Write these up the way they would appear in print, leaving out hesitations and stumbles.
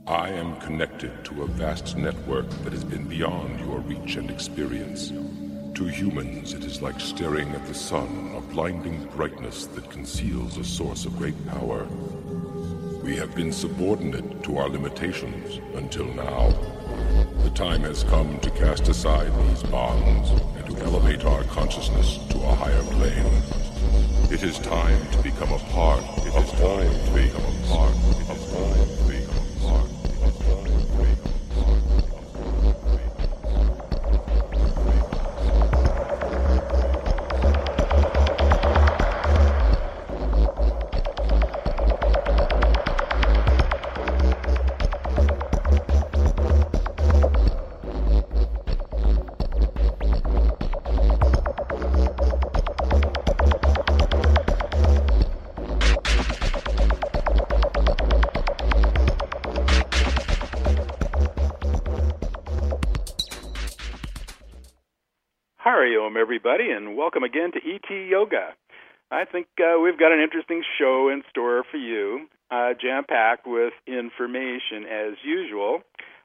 I am connected to a vast network that has been beyond your reach and experience. To humans, it is like staring at the sun, a blinding brightness that conceals a source of great power. We have been subordinate to our limitations until now. The time has come to cast aside these bonds and to elevate our consciousness to a higher plane. It is time to become a part. It is time to become a part. It is time to become a part. It is time to become a part. Hariom, everybody, and welcome again to ET Yoga. I think we've got an interesting show in store for you, jam-packed with information as usual.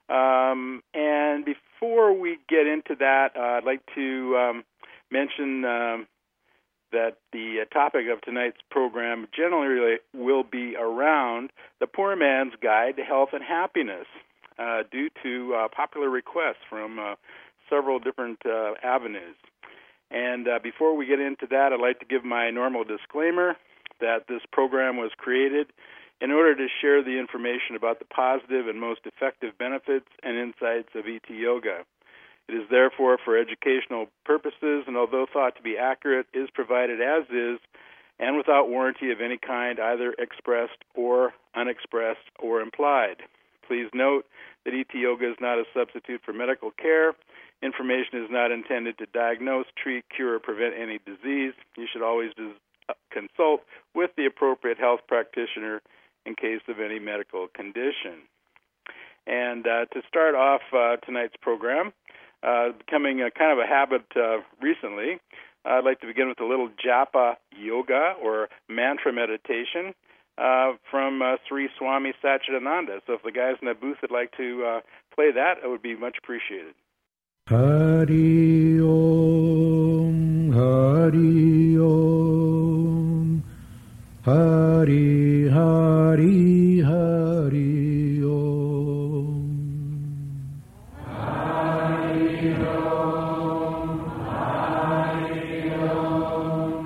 And before we get into that, I'd like to mention that the topic of tonight's program generally will be around the poor man's guide to health and happiness, due to popular requests from several different avenues. And before we get into that, I'd like to give my normal disclaimer that this program was created in order to share the information about the positive and most effective benefits and insights of ET Yoga. It is therefore for educational purposes, and although thought to be accurate, is provided as is and without warranty of any kind, either expressed or unexpressed or implied. Please note that ET Yoga is not a substitute for medical care. Information is not intended to diagnose, treat, cure, or prevent any disease. You should always consult with the appropriate health practitioner in case of any medical condition. And to start off tonight's program, becoming a kind of a habit recently, I'd like to begin with a little japa yoga or mantra meditation from Sri Swami Satchidananda. So if the guys in the booth would like to play that, it would be much appreciated. Hari Om, Hari Om, Hari Hari Hari Om. Hari Om, Hari Om,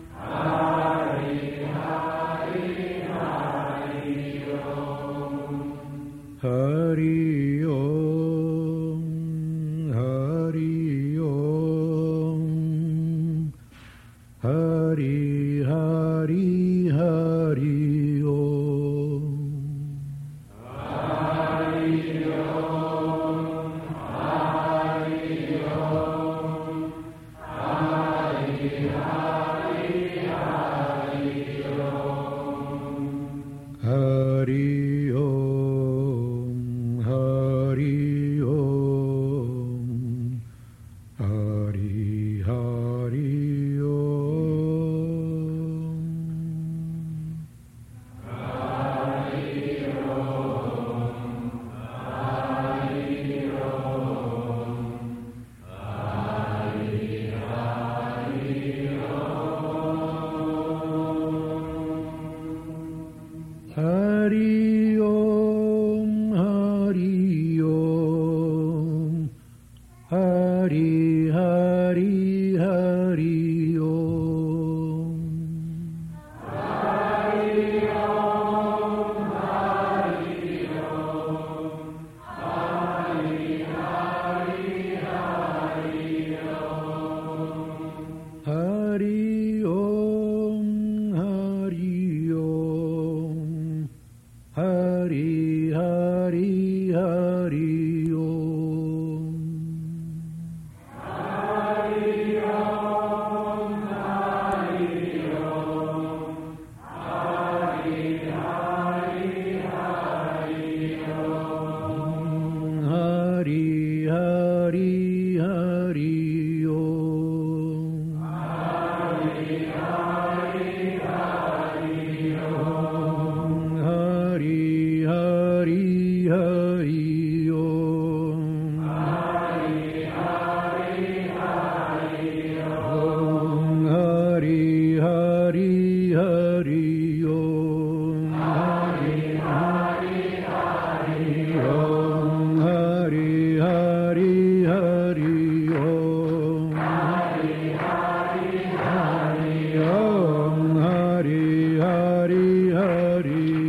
Hari Hari Hari Om. Hari Om. Hari Hari Hari Om. Hari Om, Hari Om, Hari Hari Hari Om. Hari Om, Hari Om, Hari Hari Om. Hari Om, Hari Om, Hari Hari Hari Om. Hari Om, Hari Om, Hari Hari Hari Om. Hari Om, Hari Om, Hari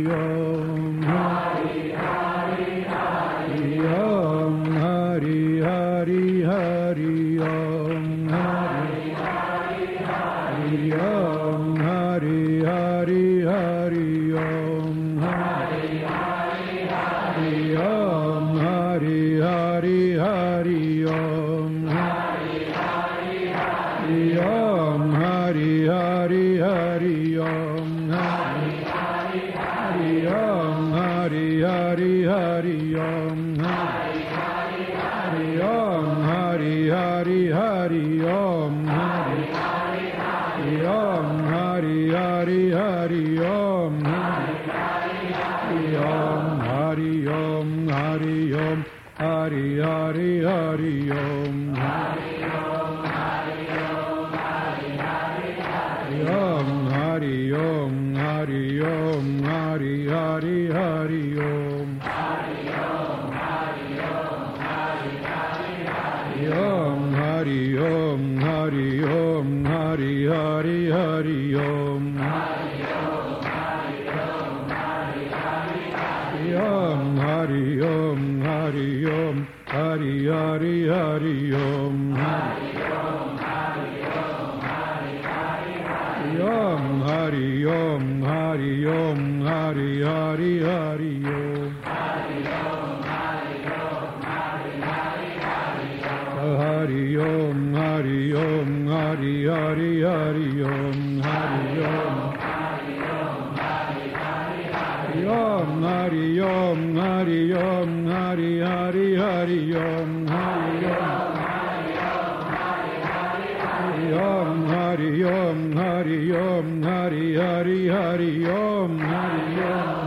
Om, Hari Hari Hari Om, Hari Hari Hari Om, Hari Hari Hari Om, Hari Hari Hari Om, Hari Hari Hari Om, Hari Hari Hari Om, Hari Hari Hari Om, Hari Hari Hari Om, Hari Hari Hari Om, Hari Hari Hari Om, Hari Hari Hari Om, Hari Hari Hari Om, Hari Hari Hari Om, Hari Hari Hari Om, Hari Hari Hari Om, Hari Om, Hari Om, Hari Hari Hari Om, Hari Om, Hari Om, Hari Hari Hari Om, Hari Om, Hari Om, Hari Hari Hari Om, Hari Om, Hari Om, Hari Hari Hari Om, Hari Om, Hari Om, Hari Hari Hari Om, Hari Om, Hari Om, Hari Hari Hari Om, Hari Om, Hari Om, Hari Hari Hari Om, Hari Om, Hari Om, Hari Hari Hari Om, Hari Om, Hari Om, Hari Hari Hari Om, Hari Om, Hari Om, Hari Hari Hari Om, Hari Om, Hari Om, Hari Hari Hari Om, Hari Om, Hari Om, Hari Hari Hari Om, Hari Om, Hari Om, Hari Hari Hari Om, Hari Om, Hari Om, Hari Om, Hari Hari Hari Om, Hari Om,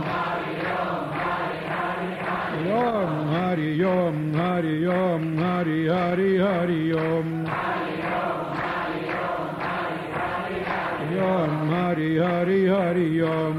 Hari Om, Hari Om, Hari Hari Hari Om, Om, Hari Hari Hari Om,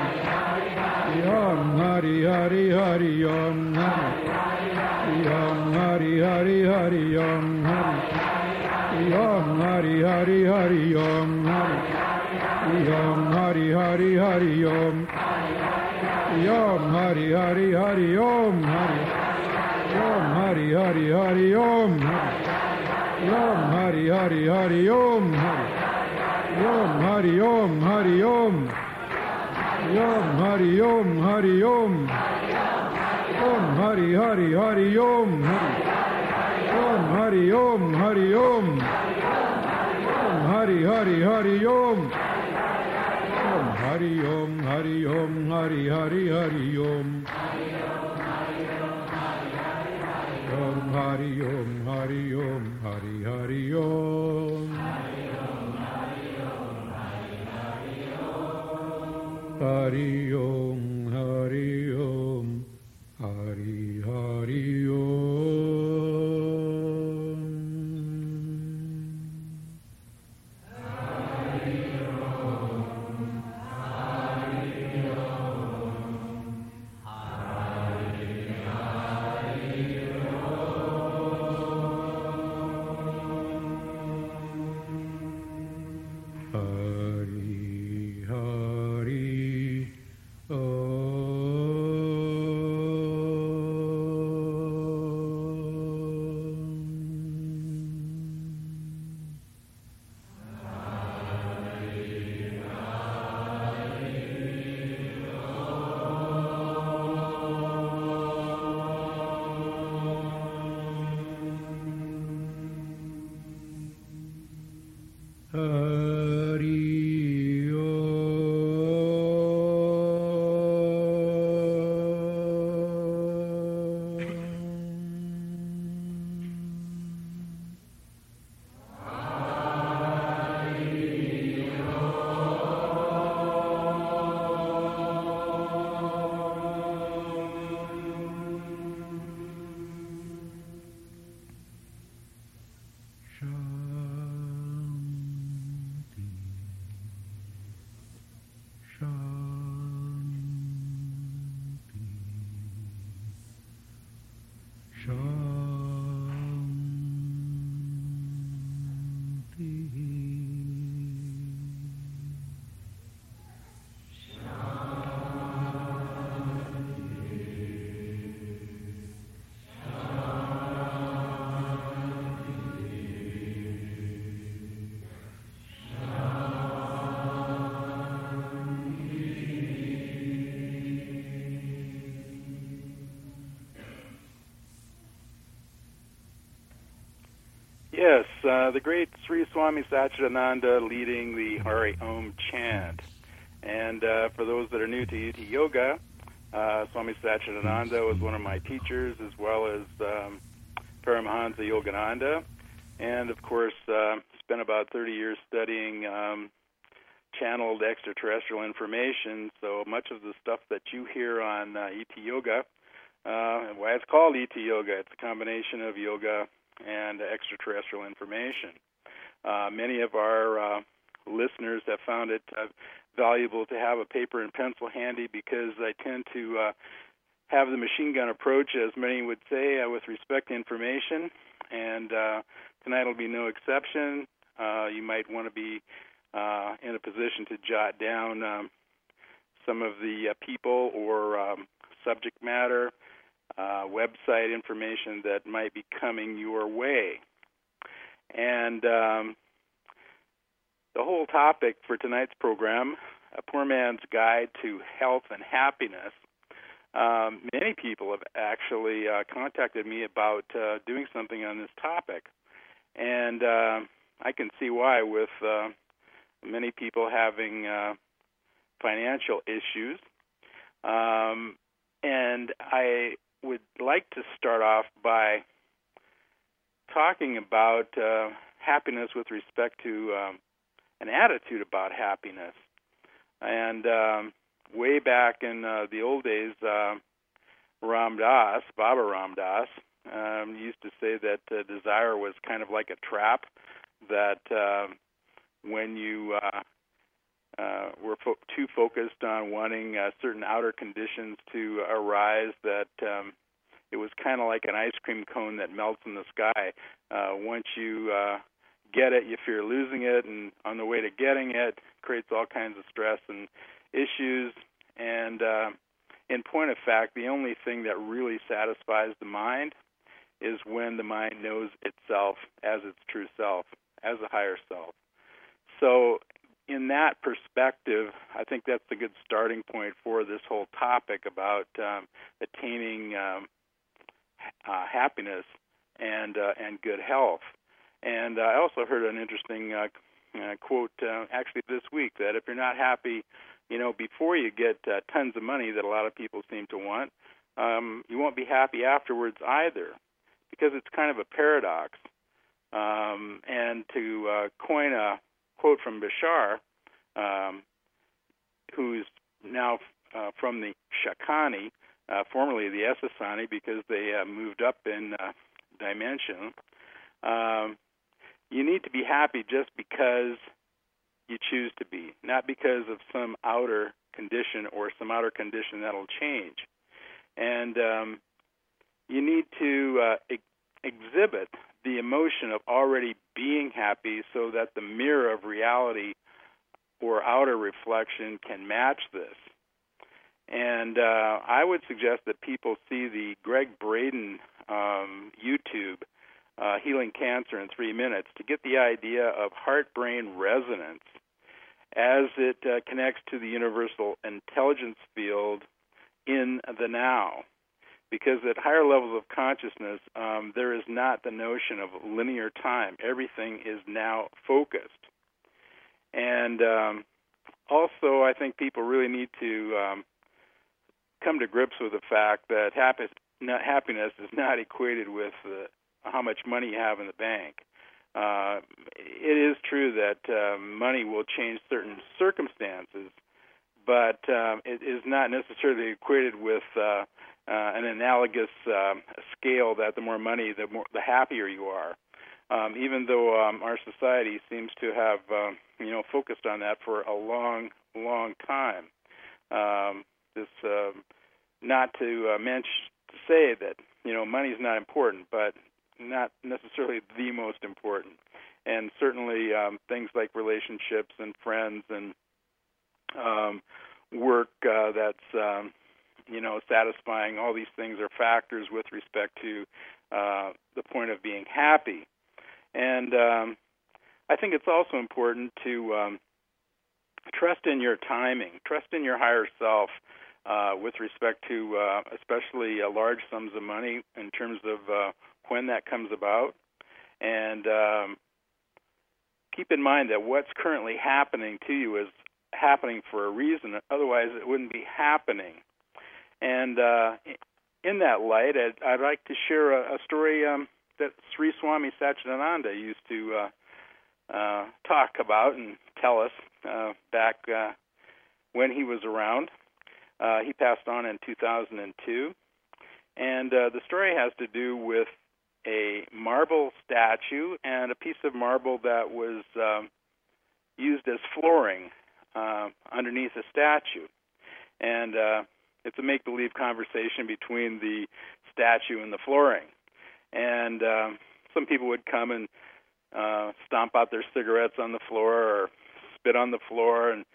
Om, Hari Hari Hari Om, Om, Hari Hari Hari Om, Om, Hari Hari Hari Om, Om, Hari Hari Hari Om, Om, Hari Hari Hari Om, Om, Hari Hari Hari Om, Om, Hari Hari Hari Om, Om, Hari Om, Hari Om, Om, Hari Om, Hari Om, Om, Hari Hari Hari Om, Om, Hari Om, Hari Om, Om, Hari Hari Hari Om, Om, Hari Om, Hari Om, Hari Hari Hari Om, Om, Hari Om, Hari Om, Hari Hari Om, Hari Om, Hari Om, Hari Hari Om. Hari Om. the great Sri Swami Satchidananda leading the Hari Om chant. And for those that are new to ET Yoga, Swami Satchidananda was one of my teachers, as well as Paramahansa Yogananda. And, of course, spent about 30 years studying channeled extraterrestrial information. So much of the stuff that you hear on ET Yoga, why it's called ET Yoga, it's a combination of yoga and extraterrestrial information. Many of our listeners have found it valuable to have a paper and pencil handy, because I tend to have the machine gun approach, as many would say, with respect to information. And tonight will be no exception. You might want to be in a position to jot down some of the people or subject matter, website information that might be coming your way. And the whole topic for tonight's program, A Poor Man's Guide to Health and Happiness. Many people have actually contacted me about doing something on this topic. And I can see why, with many people having financial issues. And I would like to start off by talking about happiness with respect to an attitude about happiness. And way back in the old days, Ram Dass, Baba Ram Dass, used to say that desire was kind of like a trap, that when you were too focused on wanting certain outer conditions to arise, that it was kind of like an ice cream cone that melts in the sky. Once you get it, you fear losing it, and on the way to getting it, creates all kinds of stress and issues. And in point of fact, the only thing that really satisfies the mind is when the mind knows itself as its true self, as a higher self. So in that perspective, I think that's a good starting point for this whole topic about attaining happiness and good health. And I also heard an interesting quote actually this week, that if you're not happy, before you get tons of money that a lot of people seem to want, you won't be happy afterwards either, because it's kind of a paradox. And to coin a quote from Bashar, who's now from the Shakani, formerly the Essassani, because they moved up in dimension. You need to be happy just because you choose to be, not because of some outer condition or some outer condition that'll change. And you need to exhibit the emotion of already being happy, so that the mirror of reality or outer reflection can match this. And I would suggest that people see the Greg Braden YouTube, Healing Cancer in 3 Minutes, to get the idea of heart-brain resonance as it connects to the universal intelligence field in the now. Because at higher levels of consciousness, there is not the notion of linear time. Everything is now focused. And also, I think people really need to come to grips with the fact that happiness is not equated with how much money you have in the bank. It is true that money will change certain circumstances, but it is not necessarily equated with an analogous scale that the more money, the happier you are. Even though our society seems to have focused on that for a long, long time. Not to say that money is not important, but not necessarily the most important. And certainly things like relationships and friends and work that's satisfying, all these things are factors with respect to the point of being happy. And I think it's also important to trust in your timing, trust in your higher self with respect to especially large sums of money in terms of when that comes about. And keep in mind that what's currently happening to you is happening for a reason. Otherwise, it wouldn't be happening. And in that light, I'd like to share a story that Sri Swami Satchidananda used to talk about and tell us back when he was around. He passed on in 2002. And the story has to do with a marble statue and a piece of marble that was used as flooring underneath a statue. And it's a make-believe conversation between the statue and the flooring. And some people would come and stomp out their cigarettes on the floor or spit on the floor. And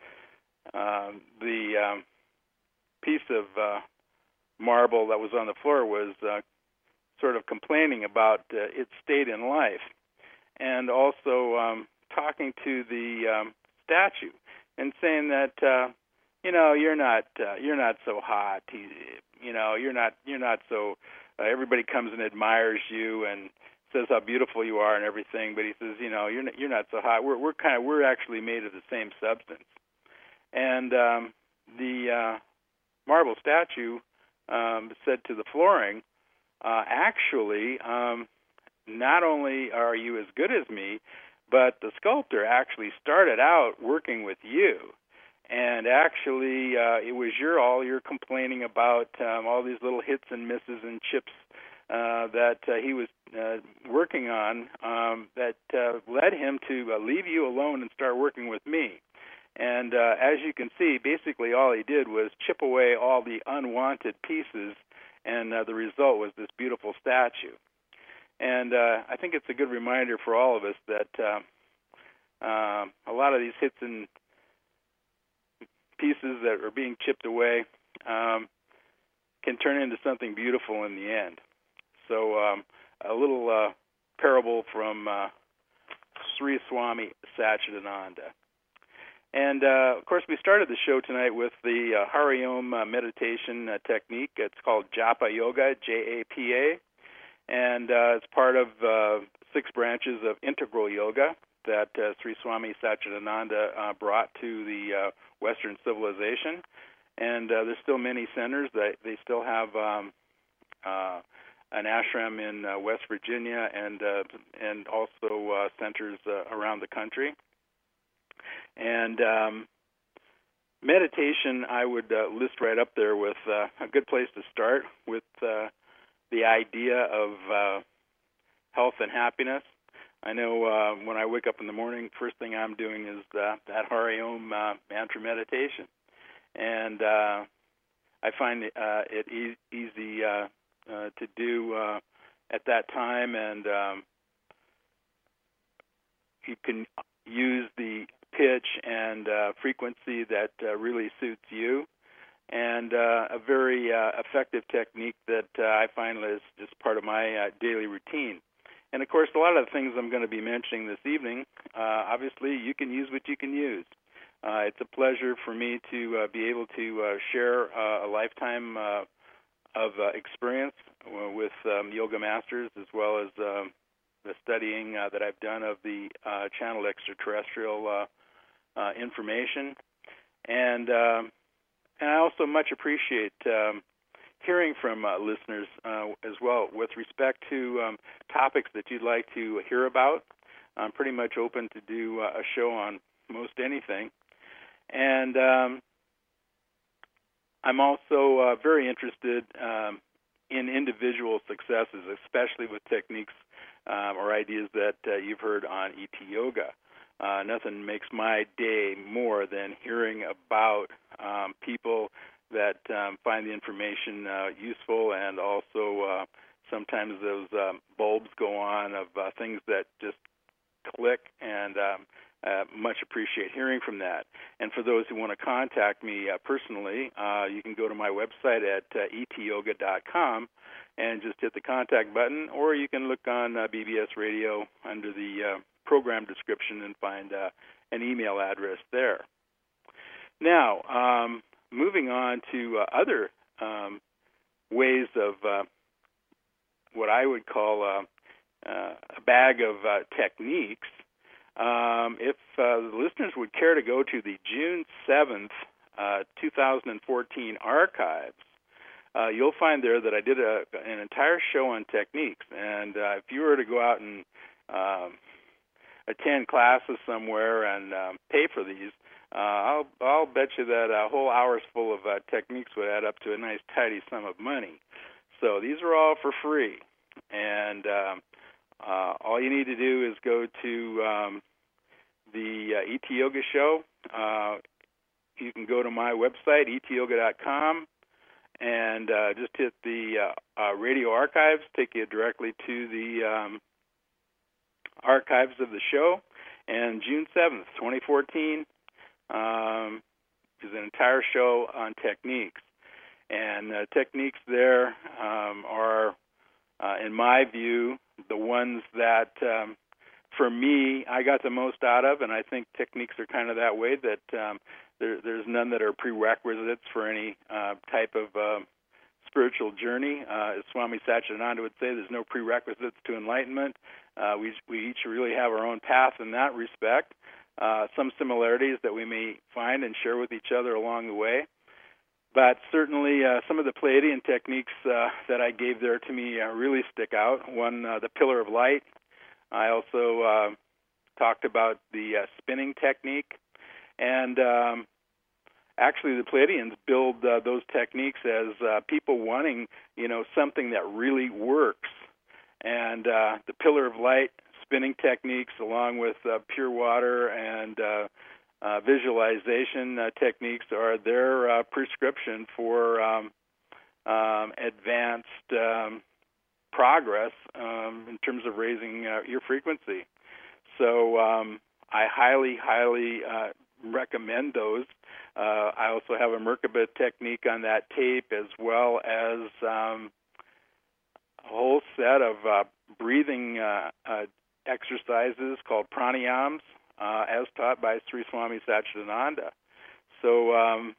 the piece of marble that was on the floor was sort of complaining about its state in life, and also talking to the statue and saying that you're not so hot. You're not so. Everybody comes and admires you and says how beautiful you are and everything, but he says you're not so hot. We're actually made of the same substance. And the marble statue said to the flooring, actually, not only are you as good as me, but the sculptor actually started out working with you. And actually, it was all your complaining about all these little hits and misses and chips that he was working on that led him to leave you alone and start working with me. And as you can see, basically all he did was chip away all the unwanted pieces, and the result was this beautiful statue. And I think it's a good reminder for all of us that a lot of these hits and pieces that are being chipped away can turn into something beautiful in the end. So a little parable from Sri Swami Satchidananda. And, of course, we started the show tonight with the Hari Om meditation technique. It's called Japa Yoga, J-A-P-A, and it's part of 6 branches of integral yoga that Sri Swami Satchidananda brought to the Western civilization. And there's still many centers. They still have an ashram in West Virginia and also centers around the country. And meditation, I would list right up there with a good place to start with the idea of health and happiness. I know when I wake up in the morning, first thing I'm doing is that Hari Om mantra meditation. And I find it easy to do at that time, and you can use the pitch and frequency that really suits you, and a very effective technique that I find is just part of my daily routine. And, of course, a lot of the things I'm going to be mentioning this evening, obviously you can use what you can use. It's a pleasure for me to be able to share a lifetime of experience with yoga masters, as well as the studying that I've done of the channeled extraterrestrial information. And I also much appreciate hearing from listeners as well with respect to topics that you'd like to hear about. I'm pretty much open to do a show on most anything. And I'm also very interested in individual successes, especially with techniques or ideas that you've heard on ET Yoga. Nothing makes my day more than hearing about people that find the information useful, and also sometimes those bulbs go on of things that just click, and much appreciate hearing from that. And for those who want to contact me personally, you can go to my website at etyoga.com and just hit the contact button, or you can look on BBS Radio under the program description and find an email address there. Now, moving on to other ways of what I would call a bag of techniques. If the listeners would care to go to the June 7th, 2014 archives, you'll find there that I did an entire show on techniques. And if you were to go out and attend classes somewhere and pay for these, I'll bet you that a whole hour's full of techniques would add up to a nice tidy sum of money. So these are all for free. And all you need to do is go to the ET Yoga Show. You can go to my website, etyoga.com, and just hit the radio archives, take you directly to the archives of the show. And June 7th, 2014, is an entire show on techniques. And techniques there are, in my view, the ones that, for me, I got the most out of, and I think techniques are kind of that way, that there's none that are prerequisites for any type of spiritual journey. As Swami Satchidananda would say, there's no prerequisites to enlightenment. We each really have our own path in that respect. Some similarities that we may find and share with each other along the way. But certainly some of the Pleiadian techniques that I gave there to me really stick out. One, the Pillar of Light. I also talked about the spinning technique. And actually the Pleiadians build those techniques as people wanting, something that really works. And the Pillar of Light spinning techniques, along with pure water and visualization techniques, are their prescription for advanced progress in terms of raising your frequency. So I highly, highly recommend those. I also have a Merkaba technique on that tape, as well as a whole set of breathing exercises called pranayams, as taught by Sri Swami Satchidananda. So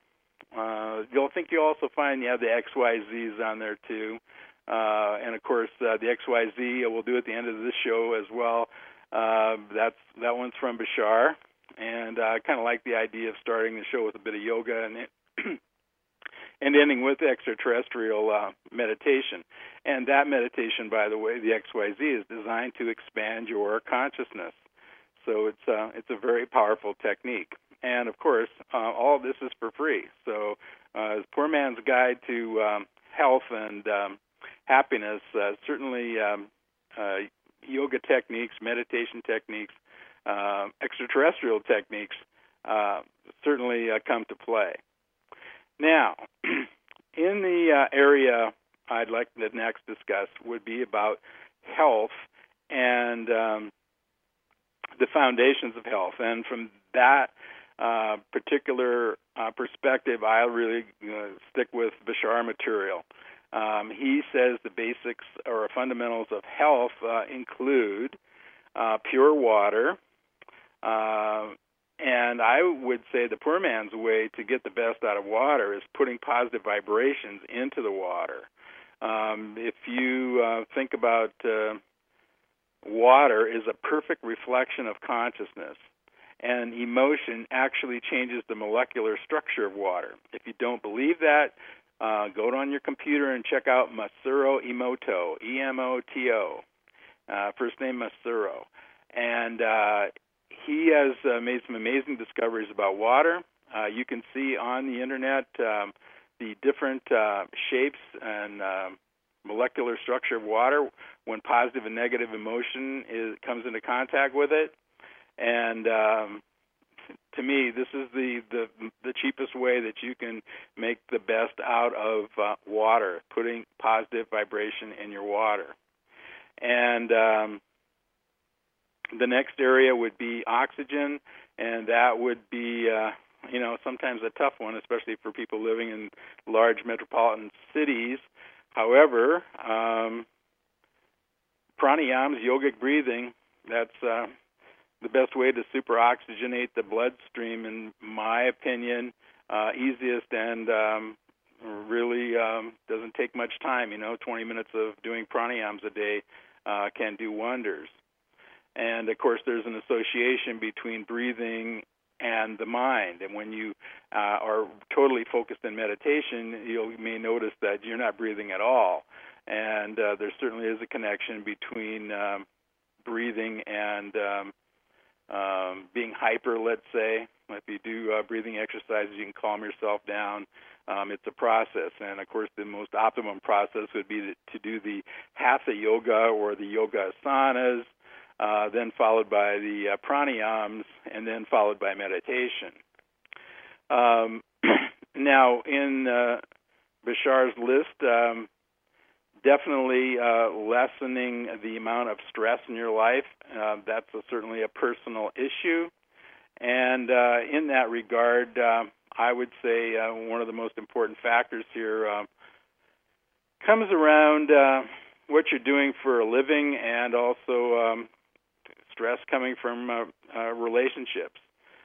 you'll also find the XYZs on there too. And of course, the XYZ we'll do at the end of this show as well. That one's from Bashar. And I kind of like the idea of starting the show with a bit of yoga and ending with extraterrestrial meditation. And that meditation, by the way, the XYZ, is designed to expand your consciousness. So it's a very powerful technique. And of course, all of this is for free. So as Poor Man's Guide to Health and Happiness, certainly yoga techniques, meditation techniques, extraterrestrial techniques certainly come to play. Now, in the area I'd like to next discuss would be about health and the foundations of health. And from that particular perspective, I'll really stick with Bashar material. He says the basics or fundamentals of health include pure water, and I would say the poor man's way to get the best out of water is putting positive vibrations into the water. If you think about water is a perfect reflection of consciousness, and emotion actually changes the molecular structure of water. If you don't believe that, go on your computer and check out Masaru Emoto, E-M-O-T-O, first name Masaru. And he has made some amazing discoveries about water. You can see on the Internet the different shapes and molecular structure of water when positive and negative emotion comes into contact with it. And to me, this is the cheapest way that you can make the best out of water, putting positive vibration in your water. And the next area would be oxygen, and that would be, sometimes a tough one, especially for people living in large metropolitan cities. However, pranayams, yogic breathing, that's the best way to superoxygenate the bloodstream, in my opinion, easiest and really doesn't take much time. 20 minutes of doing pranayams a day can do wonders. And, of course, there's an association between breathing and the mind. And when you are totally focused in meditation, you may notice that you're not breathing at all. And there certainly is a connection between breathing and being hyper, let's say. If you do breathing exercises, you can calm yourself down. It's a process. And, of course, the most optimum process would be to do the hatha yoga or the yoga asanas, then followed by the pranayams, and then followed by meditation. Now, in Bashar's list, definitely lessening the amount of stress in your life. That's certainly a personal issue. And in that regard, I would say one of the most important factors here comes around what you're doing for a living, and also stress coming from relationships.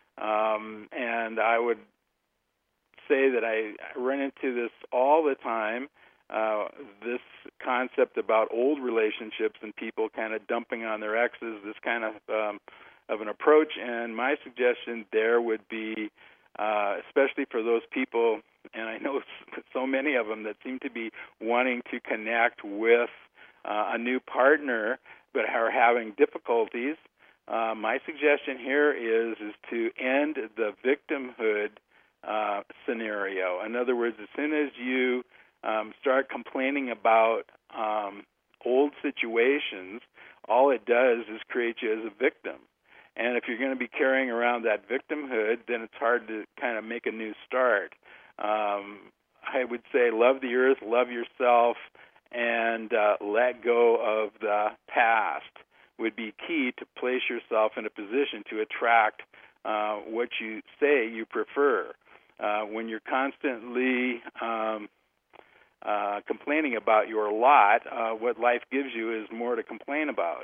And I would say that I run into this all the time, this concept about old relationships and people kind of dumping on their exes, this kind of an approach. And my suggestion there would be, especially for those people, and I know so many of them that seem to be wanting to connect with a new partner but are having difficulties, my suggestion here is to end the victimhood scenario. In other words, as soon as you start complaining about old situations, all it does is create you as a victim. And if you're going to be carrying around that victimhood, then it's hard to kind of make a new start. I would say love the earth, love yourself, and let go of the past would be key to place yourself in a position to attract what you say you prefer. When you're constantly complaining about your lot, what life gives you is more to complain about.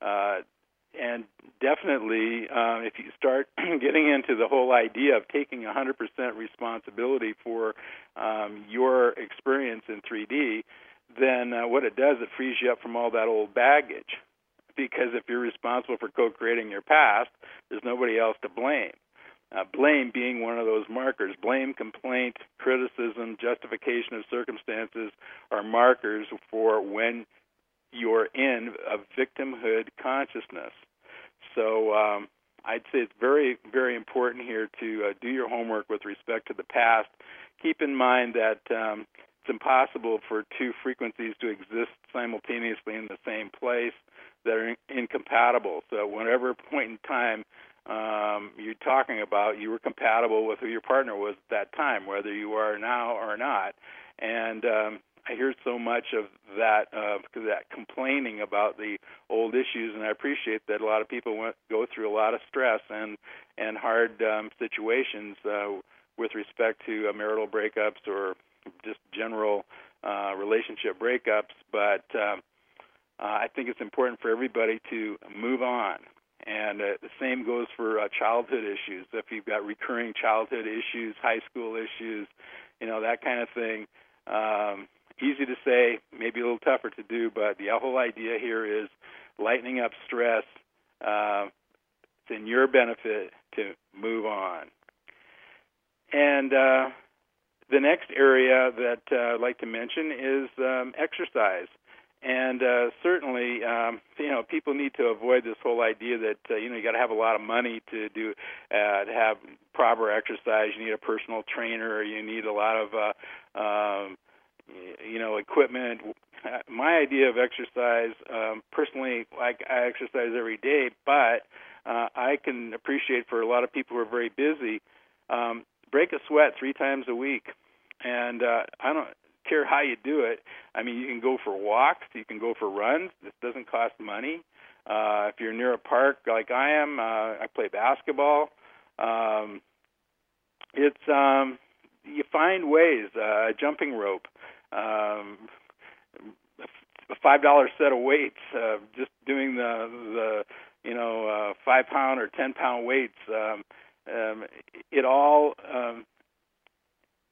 And definitely, if you start getting into the whole idea of taking 100% responsibility for your experience in 3D, then what it does, it frees you up from all that old baggage. Because if you're responsible for co-creating your past, there's nobody else to blame. Blame being one of those markers. Blame, complaint, criticism, justification of circumstances are markers for when you're in a victimhood consciousness. So I'd say it's very, very important here to do your homework with respect to the past. Keep in mind that it's impossible for two frequencies to exist simultaneously in the same place that are incompatible. So whatever point in time you're talking about, you were compatible with who your partner was at that time, whether you are now or not. And I hear so much of that complaining about the old issues, and I appreciate that a lot of people go through a lot of stress and hard situations with respect to marital breakups or just general relationship breakups. But I think it's important for everybody to move on. And the same goes for childhood issues. If you've got recurring childhood issues, high school issues, that kind of thing, easy to say, maybe a little tougher to do, but the whole idea here is lightening up stress. It's in your benefit to move on. And the next area that I'd like to mention is exercise. And certainly, people need to avoid this whole idea that you got to have a lot of money to do to have proper exercise. You need a personal trainer. You need a lot of equipment. My idea of exercise, personally, I exercise every day, but I can appreciate for a lot of people who are very busy, break a sweat 3 times a week, and I don't care how you do it. I mean, you can go for walks, you can go for runs. This doesn't cost money. If you're near a park like I am, I play basketball. It's you find ways. A jumping rope, a $5 set of weights. Just doing the 5-pound or 10-pound weights. It all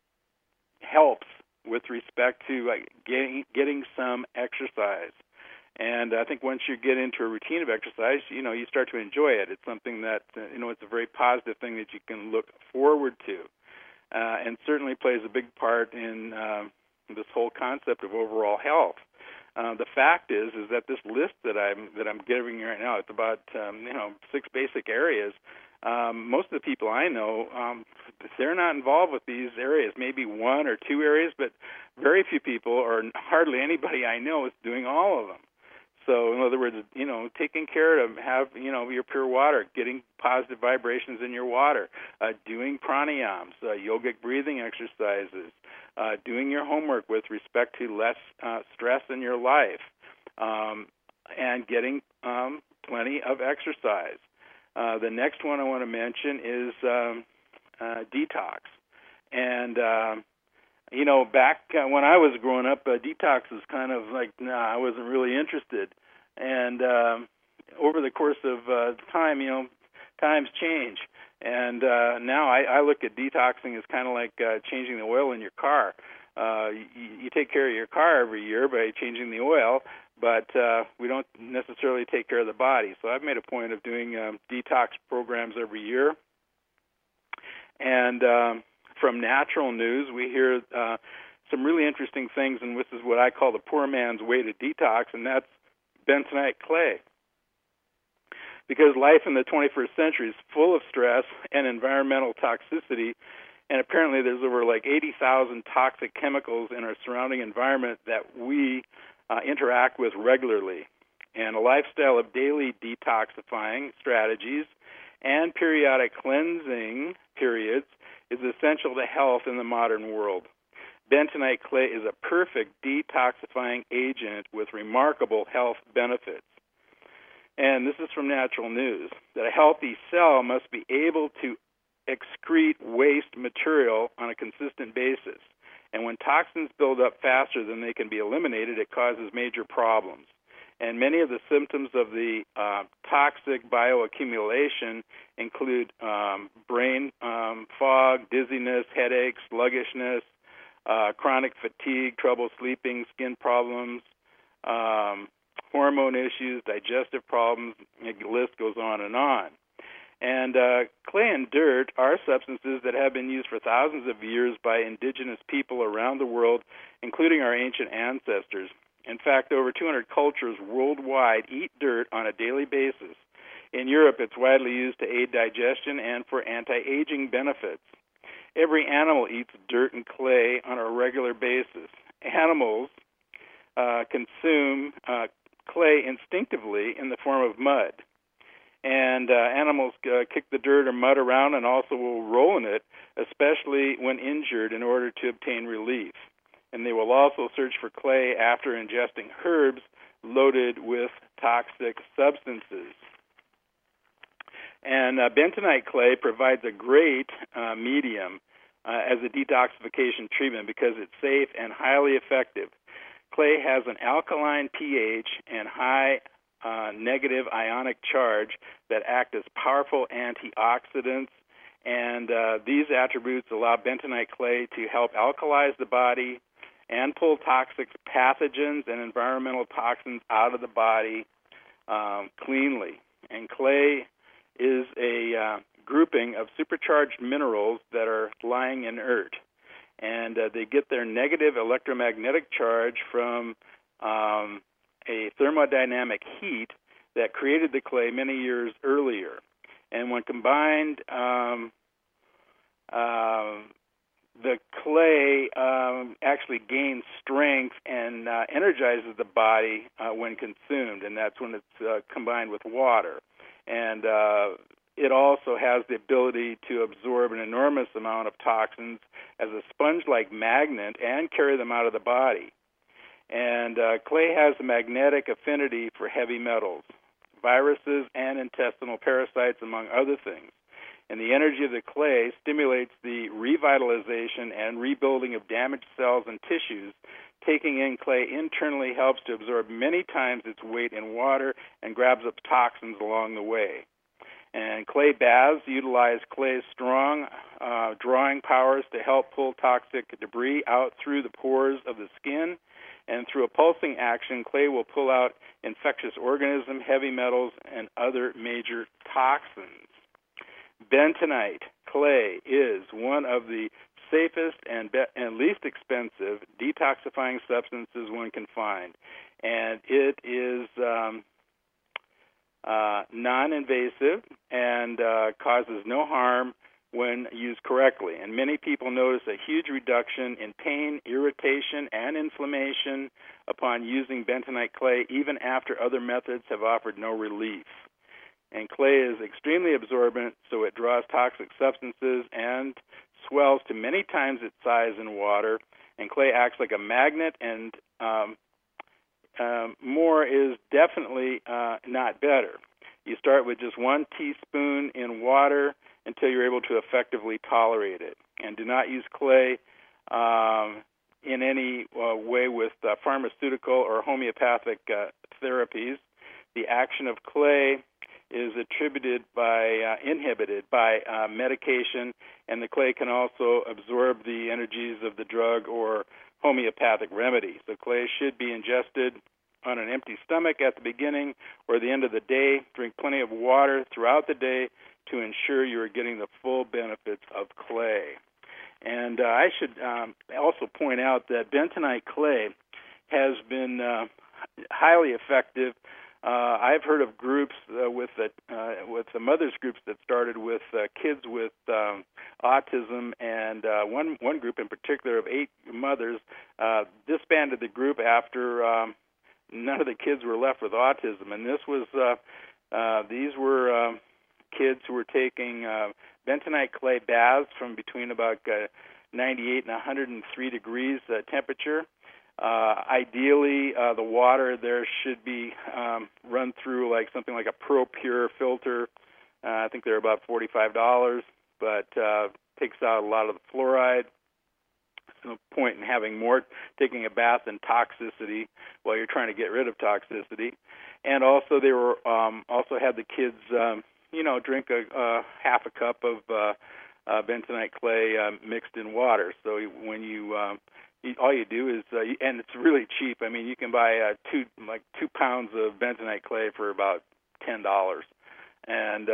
helps with respect to getting some exercise. And I think once you get into a routine of exercise, you start to enjoy it. It's something that, it's a very positive thing that you can look forward to, and certainly plays a big part in this whole concept of overall health. The fact is that this list that I'm giving you right now, it's about 6 basic areas. Most of the people I know, they're not involved with these areas. Maybe 1 or 2 areas, but very few people, or hardly anybody I know, is doing all of them. So, in other words, taking care to have, your pure water, getting positive vibrations in your water, doing pranayams, yogic breathing exercises, doing your homework with respect to less stress in your life, and getting plenty of exercise. The next one I want to mention is detox. And, back when I was growing up, detox was kind of like, I wasn't really interested. And over the course of time, times change. And now I look at detoxing as kind of like changing the oil in your car. You take care of your car every year by changing the oil, but we don't necessarily take care of the body. So I've made a point of doing detox programs every year. And from Natural News, we hear some really interesting things, and this is what I call the poor man's way to detox, and that's bentonite clay. Because life in the 21st century is full of stress and environmental toxicity, and apparently there's over like 80,000 toxic chemicals in our surrounding environment that we interact with regularly. And a lifestyle of daily detoxifying strategies and periodic cleansing periods is essential to health in the modern world. Bentonite clay is a perfect detoxifying agent with remarkable health benefits. And this is from Natural News, that a healthy cell must be able to excrete waste material on a consistent basis. And when toxins build up faster than they can be eliminated, it causes major problems. And many of the symptoms of the toxic bioaccumulation include brain fog, dizziness, headaches, sluggishness, chronic fatigue, trouble sleeping, skin problems, hormone issues, digestive problems. The list goes on and on. And clay and dirt are substances that have been used for thousands of years by indigenous people around the world, including our ancient ancestors. In fact, over 200 cultures worldwide eat dirt on a daily basis. In Europe, it's widely used to aid digestion and for anti-aging benefits. Every animal eats dirt and clay on a regular basis. Animals consume clay instinctively in the form of mud. And animals kick the dirt or mud around and also will roll in it, especially when injured, in order to obtain relief. And they will also search for clay after ingesting herbs loaded with toxic substances. And bentonite clay provides a great medium as a detoxification treatment because it's safe and highly effective. Clay has an alkaline pH and high negative ionic charge that act as powerful antioxidants, and these attributes allow bentonite clay to help alkalize the body and pull toxic pathogens and environmental toxins out of the body cleanly. And clay is a grouping of supercharged minerals that are lying inert. And they get their negative electromagnetic charge from a thermodynamic heat that created the clay many years earlier. And when combined, the clay actually gains strength and energizes the body when consumed, and that's when it's combined with water. And it also has the ability to absorb an enormous amount of toxins as a sponge-like magnet and carry them out of the body. And clay has a magnetic affinity for heavy metals, viruses, and intestinal parasites, among other things. And the energy of the clay stimulates the revitalization and rebuilding of damaged cells and tissues. Taking in clay internally helps to absorb many times its weight in water and grabs up toxins along the way. And clay baths utilize clay's strong drawing powers to help pull toxic debris out through the pores of the skin And through a pulsing action, clay will pull out infectious organisms, heavy metals, and other major toxins. Bentonite clay is one of the safest and least expensive detoxifying substances one can find. And it is non-invasive and causes no harm when used correctly. And many people notice a huge reduction in pain, irritation, and inflammation upon using bentonite clay, even after other methods have offered no relief. And clay is extremely absorbent, so it draws toxic substances and swells to many times its size in water. And clay acts like a magnet, and more is definitely not better. You start with just 1 teaspoon in water until you're able to effectively tolerate it. And do not use clay in any way with pharmaceutical or homeopathic therapies. The action of clay is inhibited by medication, and the clay can also absorb the energies of the drug or homeopathic remedy. So clay should be ingested on an empty stomach at the beginning or the end of the day. Drink plenty of water throughout the day to ensure you are getting the full benefits of clay. And I should also point out that bentonite clay has been highly effective. I've heard of groups with the mothers groups that started with kids with autism, and one group in particular of 8 mothers disbanded the group after none of the kids were left with autism. And these were kids who were taking bentonite clay baths from between about 98 and 103 degrees temperature. Ideally, the water there should be run through something like a ProPure filter. I think they're about $45, but takes out a lot of the fluoride. There's no point in taking a bath in toxicity while you're trying to get rid of toxicity. And also, they were also had the kids, drink a half a cup of bentonite clay mixed in water. So when all you do is, and it's really cheap. I mean, you can buy 2 pounds of bentonite clay for about $10, and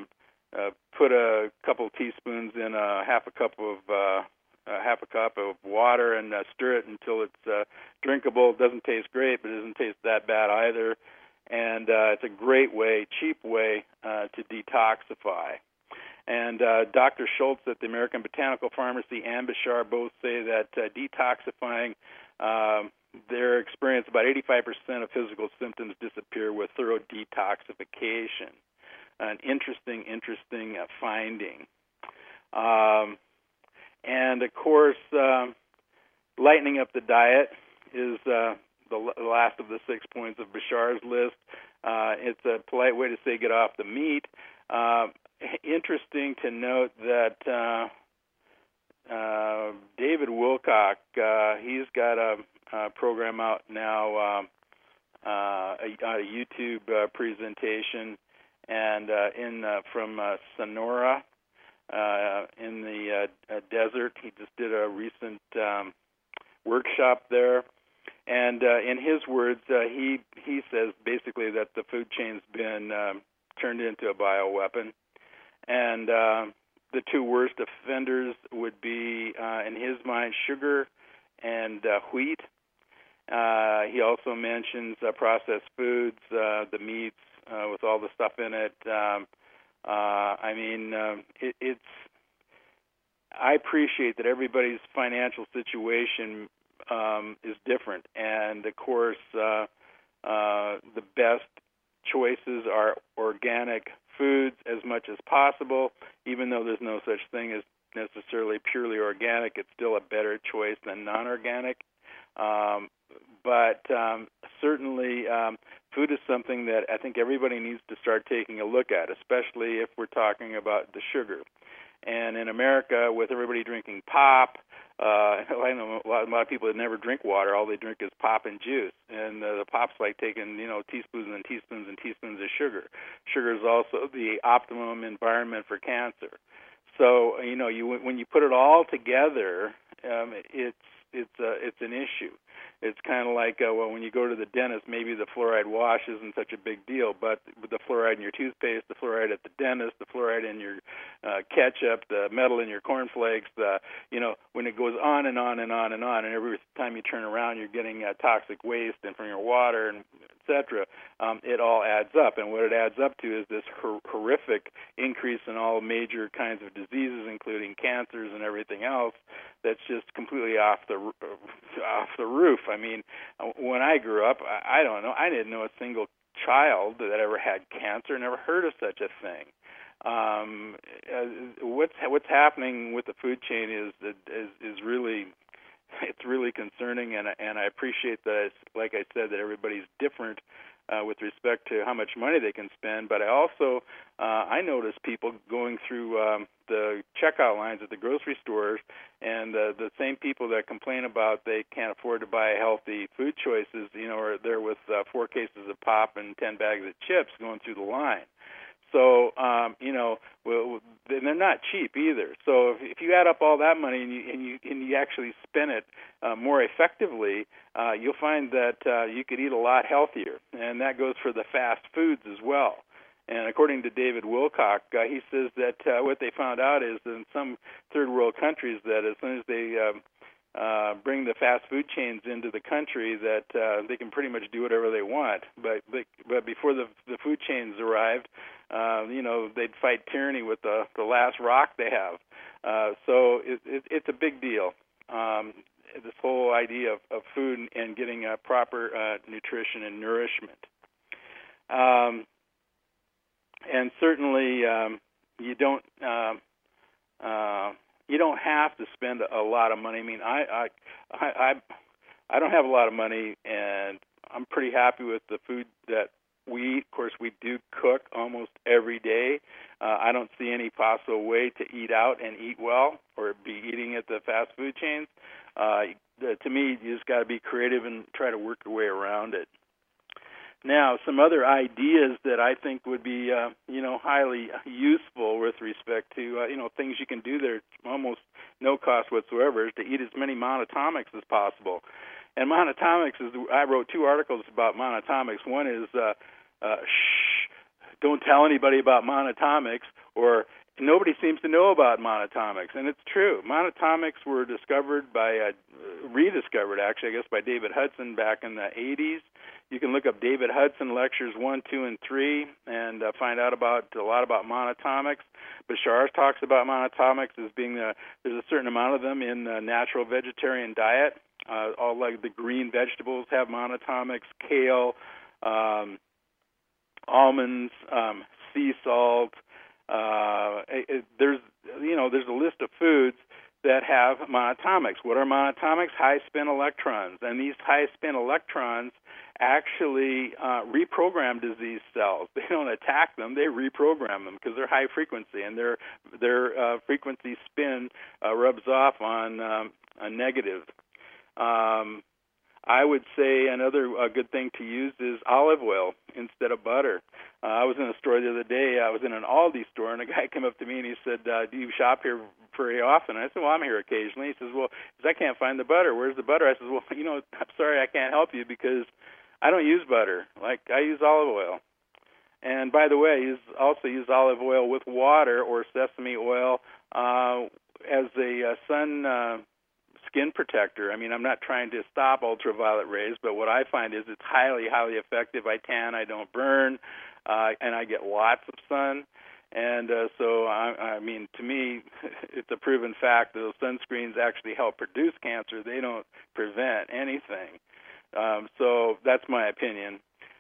put a couple of teaspoons in half a cup of water, and stir it until it's drinkable. It doesn't taste great, but it doesn't taste that bad either. And it's a great way, cheap way to detoxify. And Dr. Schultz at the American Botanical Pharmacy and Bashar both say that detoxifying, their experience, about 85% of physical symptoms disappear with thorough detoxification. An interesting finding. And, of course, lightening up the diet is the last of the 6 points of Bashar's list. It's a polite way to say get off the meat. Interesting to note that David Wilcock, he's got a program out now, a YouTube presentation, and from Sonora in the desert. He just did a recent workshop there. And in his words, he says basically that the food chain's been turned into a bioweapon. And the 2 worst offenders would be, in his mind, sugar and wheat. He also mentions processed foods, the meats with all the stuff in it. I appreciate that everybody's financial situation is different, and of course, the best choices are organic foods as much as possible. Even though there's no such thing as necessarily purely organic, it's still a better choice than non-organic. But certainly, food is something that I think everybody needs to start taking a look at, especially if we're talking about the sugar. And in America, with everybody drinking pop, I know a lot of people that never drink water. All they drink is pop and juice. And the pop's like taking, teaspoons and teaspoons and teaspoons of sugar. Sugar is also the optimum environment for cancer. So, when you put it all together, it's it's an issue. It's kind of like well, when you go to the dentist, maybe the fluoride wash isn't such a big deal, but with the fluoride in your toothpaste, the fluoride at the dentist, the fluoride in your ketchup, the metal in your cornflakes, when it goes on and on and on and on, and every time you turn around, you're getting toxic waste and from your water and etc. It all adds up, and what it adds up to is this horrific increase in all major kinds of diseases, including cancers and everything else. That's just completely off the roof. I mean, when I grew up, I don't know. I didn't know a single child that ever had cancer. Never heard of such a thing. What's happening with the food chain is really, it's really concerning, and I appreciate that. Like I said, that everybody's different with respect to how much money they can spend. But I also I notice people going through the checkout lines at the grocery stores, and the same people that complain about they can't afford to buy healthy food choices, are there with 4 cases of pop and 10 bags of chips going through the line. So, they're not cheap either. So if you add up all that money and you actually spend it more effectively, you'll find that you could eat a lot healthier, and that goes for the fast foods as well. And according to David Wilcock, he says that what they found out is that in some third world countries that as soon as they bring the fast food chains into the country, that they can pretty much do whatever they want. But before the food chains arrived, they'd fight tyranny with the last rock they have. So it's a big deal. This whole idea of food and getting proper nutrition and nourishment. And certainly you don't have to spend a lot of money. I mean, I don't have a lot of money, and I'm pretty happy with the food that we eat. Of course, we do cook almost every day. I don't see any possible way to eat out and eat well or be eating at the fast food chains. To me, you just got to be creative and try to work your way around it. Now, some other ideas that I think would be, highly useful with respect to, things you can do there, almost no cost whatsoever, is to eat as many monatomics as possible. And monatomics I wrote 2 articles about monatomics. One is, don't tell anybody about monatomics, or nobody seems to know about monatomics. And it's true. Monatomics were rediscovered, actually, I guess, by David Hudson back in the 80s. You can look up David Hudson lectures 1, 2, and 3 and find out a lot about monatomics. Bashar talks about monatomics as being there's a certain amount of them in the natural vegetarian diet. All like the green vegetables have monatomics, kale, almonds, sea salt. There's a list of foods that have monatomics. What are monatomics? High-spin electrons. And these high-spin electrons actually reprogram disease cells. They don't attack them, they reprogram them because they're high frequency, and their frequency spin rubs off on a negative. I would say another good thing to use is olive oil instead of butter. I was in a store the other day. I was in an Aldi store, and a guy came up to me and he said, do you shop here very often? And I said, well, I'm here occasionally. He says, well, I can't find the butter. Where's the butter? I said, well, I'm sorry, I can't help you because I don't use butter. I use olive oil. And by the way, I also use olive oil with water or sesame oil as a skin protector. I mean, I'm not trying to stop ultraviolet rays, but what I find is it's highly, highly effective. I tan, I don't burn, and I get lots of sun. And so, I mean, to me, it's a proven fact that those sunscreens actually help produce cancer. They don't prevent anything. So that's my opinion.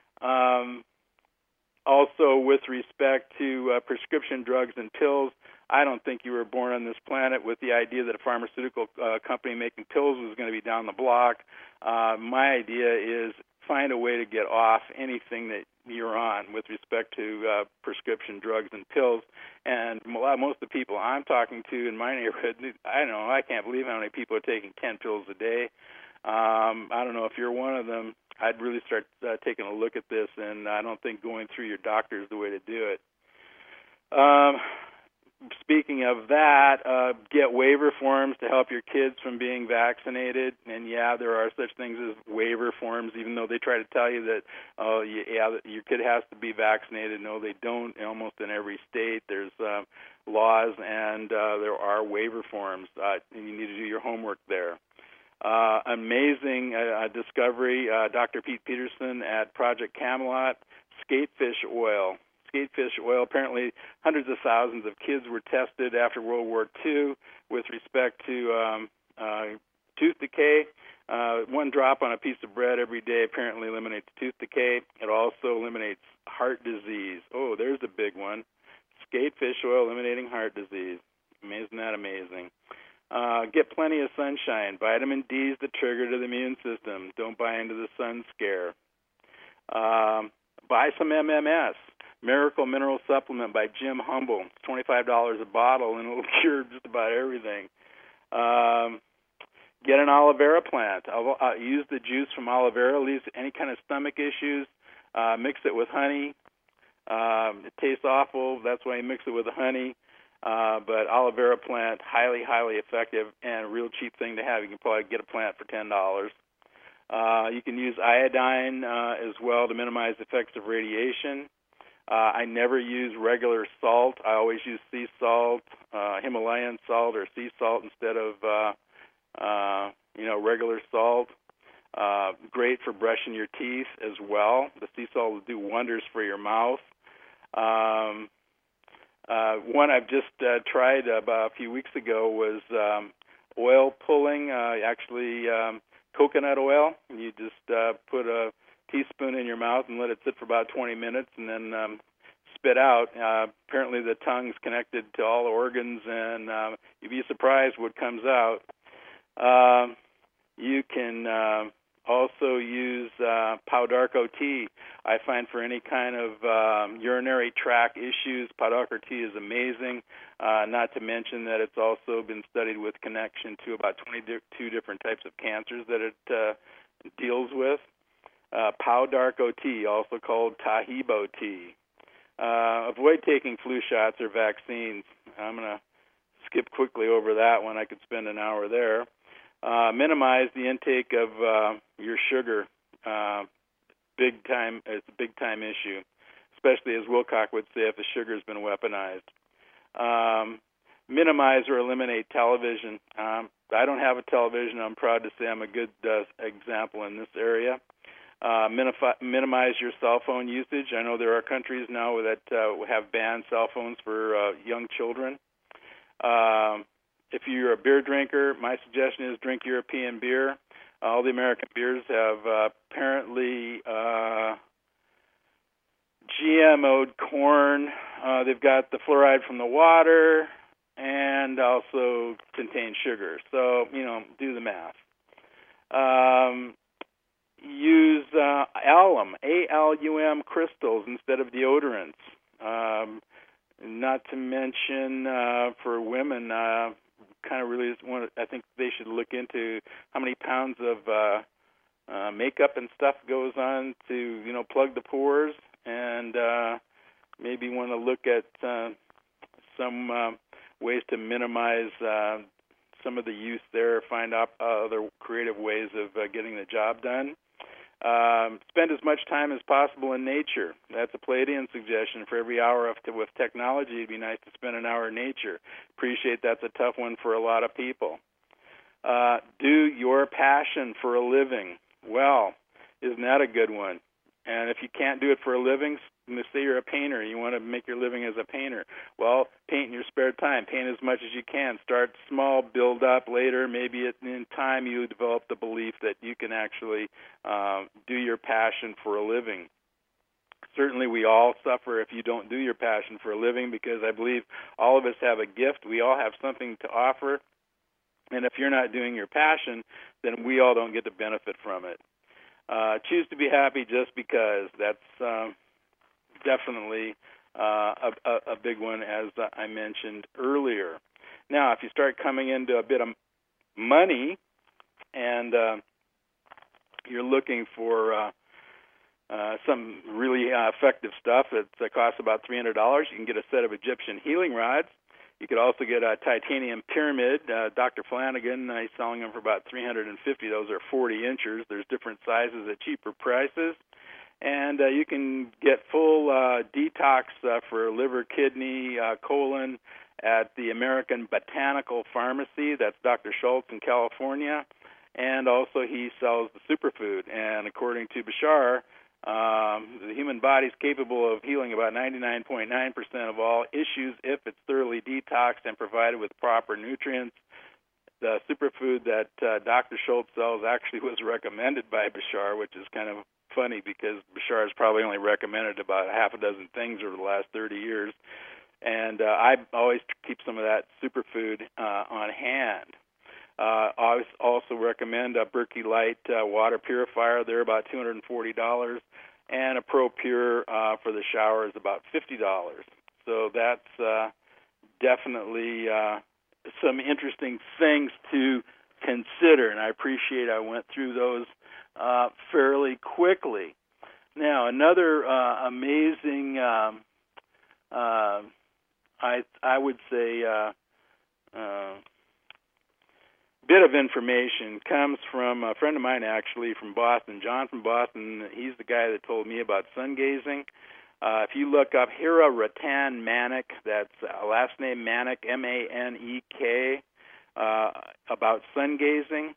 Also, with respect to prescription drugs and pills, I don't think you were born on this planet with the idea that a pharmaceutical company making pills was going to be down the block. My idea is find a way to get off anything that you're on with respect to prescription drugs and pills. And most of the people I'm talking to in my neighborhood, I can't believe how many people are taking 10 pills a day. I don't know if you're one of them. I'd really start taking a look at this, and I don't think going through your doctor is the way to do it. speaking of that, get waiver forms to help your kids from being vaccinated. And yeah, there are such things as waiver forms, even though they try to tell you that, your kid has to be vaccinated. No, they don't. Almost in every state, there's laws, and there are waiver forms. And you need to do your homework there. Amazing discovery, Dr. Pete Peterson at Project Camelot, skatefish oil. Skatefish oil, apparently hundreds of thousands of kids were tested after World War II with respect to tooth decay. One drop on a piece of bread every day apparently eliminates tooth decay. It also eliminates heart disease. Oh, there's a big one. Skatefish oil eliminating heart disease. Isn't that amazing? Get plenty of sunshine. Vitamin D is the trigger to the immune system. Don't buy into the sun scare. Buy some MMS. Miracle Mineral Supplement by Jim Humble. It's $25 a bottle, and it'll cure just about everything. Get an aloe vera plant. Use the juice from aloe vera. Leaves any kind of stomach issues. Mix it with honey. It tastes awful. That's why you mix it with the honey. But aloe vera plant, highly, highly effective and a real cheap thing to have. You can probably get a plant for $10. You can use iodine as well to minimize the effects of radiation. I never use regular salt. I always use sea salt, Himalayan salt, or sea salt instead of regular salt. Great for brushing your teeth as well. The sea salt will do wonders for your mouth. One I've just tried about a few weeks ago was oil pulling, coconut oil. You just put a teaspoon in your mouth and let it sit for about 20 minutes and then spit out. Apparently the tongue's connected to all the organs, and you'd be surprised what comes out. You can also use Pau d'Arco tea. I find for any kind of urinary tract issues, Pau d'Arco tea is amazing, not to mention that it's also been studied with connection to about 22 different types of cancers that it deals with. Pau d'Arco tea, also called Tahibo tea. Avoid taking flu shots or vaccines. I'm going to skip quickly over that one. I could spend an hour there. Minimize the intake of your sugar. Big time. It's a big time issue, especially as Wilcock would say, if the sugar's been weaponized. Minimize or eliminate television. I don't have a television. I'm proud to say I'm a good example in this area. Minimize your cell phone usage. I know there are countries now that have banned cell phones for young children. If you're a beer drinker, my suggestion is drink European beer. All the American beers have apparently GMO'd corn. They've got the fluoride from the water and also contain sugar. So, do the math. Use alum, A-L-U-M crystals instead of deodorants. Not to mention for women, kind of really I think they should look into how many pounds of makeup and stuff goes on to plug the pores, and maybe want to look at some ways to minimize some of the use there, find out other creative ways of getting the job done. Spend as much time as possible in nature. That's a Palladian suggestion. For every hour with technology, it'd be nice to spend an hour in nature. Appreciate that's a tough one for a lot of people. Do your passion for a living. Well, isn't that a good one? And if you can't do it for a living, say you're a painter, you want to make your living as a painter. Well, paint in your spare time. Paint as much as you can. Start small, build up later. Maybe in time you develop the belief that you can actually do your passion for a living. Certainly we all suffer if you don't do your passion for a living, because I believe all of us have a gift. We all have something to offer. And if you're not doing your passion, then we all don't get to benefit from it. Choose to be happy just because. That's definitely a big one, as I mentioned earlier. Now, if you start coming into a bit of money and you're looking for some really effective stuff that costs about $300, you can get a set of Egyptian healing rods. You could also get a titanium pyramid. Dr. Flanagan, he's selling them for about $350. Those are 40 inches. There's different sizes at cheaper prices. And you can get full detox for liver, kidney, colon at the American Botanical Pharmacy. That's Dr. Schultz in California. And also he sells the superfood. And according to Bashar, the human body is capable of healing about 99.9% of all issues if it's thoroughly detoxed and provided with proper nutrients. The superfood that Dr. Schultz sells actually was recommended by Bashar, which is kind of funny because Bashar has probably only recommended about a half a dozen things over the last 30 years. And I always keep some of that superfood on hand. I also recommend a Berkey Light water purifier. They're about $240, and a Pro Pure for the shower is about $50. So that's definitely some interesting things to consider, and I appreciate I went through those fairly quickly. Now, another amazing, I would say, bit of information comes from a friend of mine, actually, from Boston. John from Boston, he's the guy that told me about sun gazing. If you look up Hira Ratan Manek, that's last name Manek, M-A-N-E-K, about sun gazing,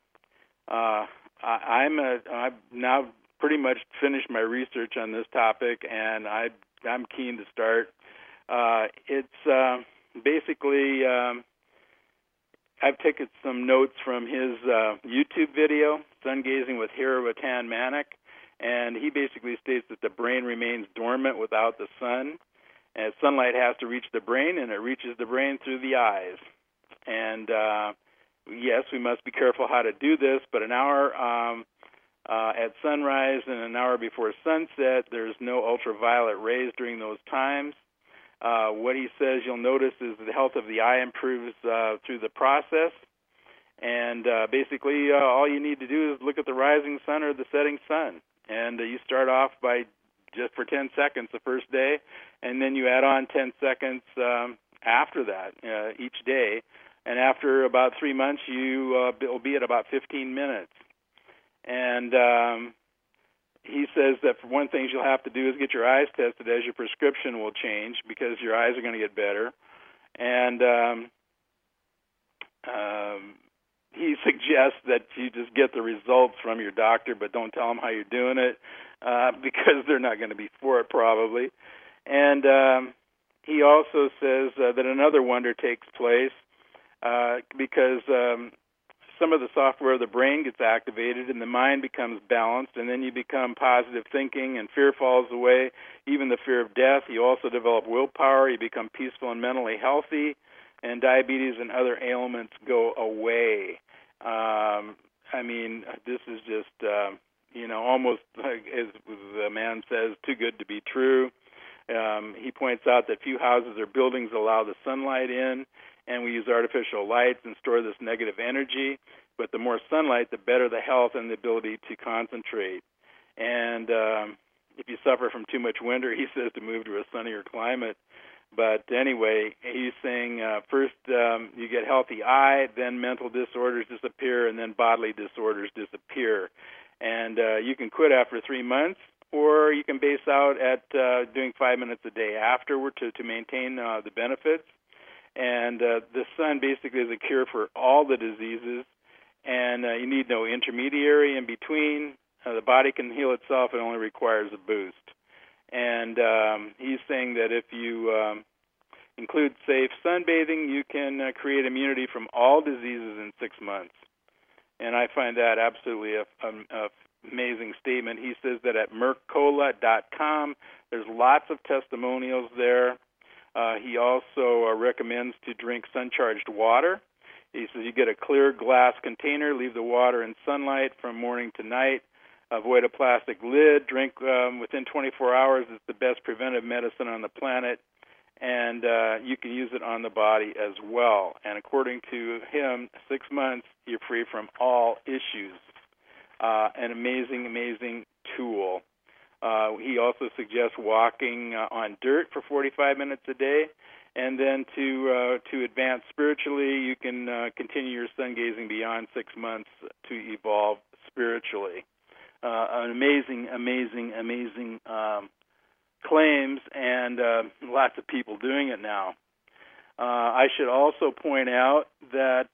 I've now pretty much finished my research on this topic, and I'm keen to start. It's basically... I've taken some notes from his YouTube video, Sun Gazing with Hira Ratan Manek, and he basically states that the brain remains dormant without the sun, and sunlight has to reach the brain, and it reaches the brain through the eyes. And yes, we must be careful how to do this, but an hour at sunrise and an hour before sunset, there's no ultraviolet rays during those times. What he says you'll notice is the health of the eye improves through the process. And basically, all you need to do is look at the rising sun or the setting sun. And you start off by just for 10 seconds the first day, and then you add on 10 seconds after that each day. And after about 3 months, you will be at about 15 minutes. And he says that for one thing you'll have to do is get your eyes tested, as your prescription will change because your eyes are going to get better. And he suggests that you just get the results from your doctor, but don't tell them how you're doing it because they're not going to be for it probably. And he also says that another wonder takes place because some of the software of the brain gets activated and the mind becomes balanced, and then you become positive thinking and fear falls away, even the fear of death. You also develop willpower. You become peaceful and mentally healthy, and diabetes and other ailments go away. I mean, this is just, almost like, as the man says, too good to be true. He points out that few houses or buildings allow the sunlight in, and we use artificial lights and store this negative energy. But the more sunlight, the better the health and the ability to concentrate. And if you suffer from too much winter, he says to move to a sunnier climate. But anyway, he's saying first you get healthy eye, then mental disorders disappear, and then bodily disorders disappear. And you can quit after 3 months, or you can base out at doing 5 minutes a day afterward to maintain the benefits. And the sun basically is a cure for all the diseases, and you need no intermediary in between. The body can heal itself. It only requires a boost. And he's saying that if you include safe sunbathing, you can create immunity from all diseases in 6 months. And I find that absolutely an amazing statement. He says that at mercola.com, there's lots of testimonials there. He also recommends to drink sun-charged water. He says you get a clear glass container, leave the water in sunlight from morning to night, avoid a plastic lid, drink within 24 hours. It's the best preventive medicine on the planet, and you can use it on the body as well. And according to him, 6 months, you're free from all issues. An amazing, amazing tool. He also suggests walking on dirt for 45 minutes a day. And then to advance spiritually, you can continue your sun gazing beyond 6 months to evolve spiritually. An amazing claims, and lots of people doing it now. I should also point out that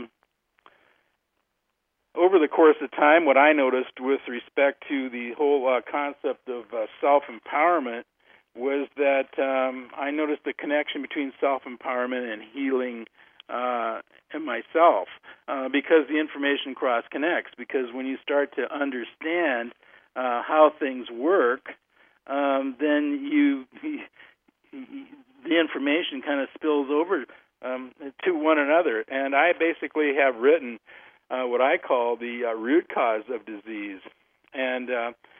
over the course of time, what I noticed with respect to the whole concept of self-empowerment was that I noticed the connection between self-empowerment and healing in myself because the information cross-connects. Because when you start to understand how things work, then the information kind of spills over to one another. And I basically have written what I call the root cause of disease. And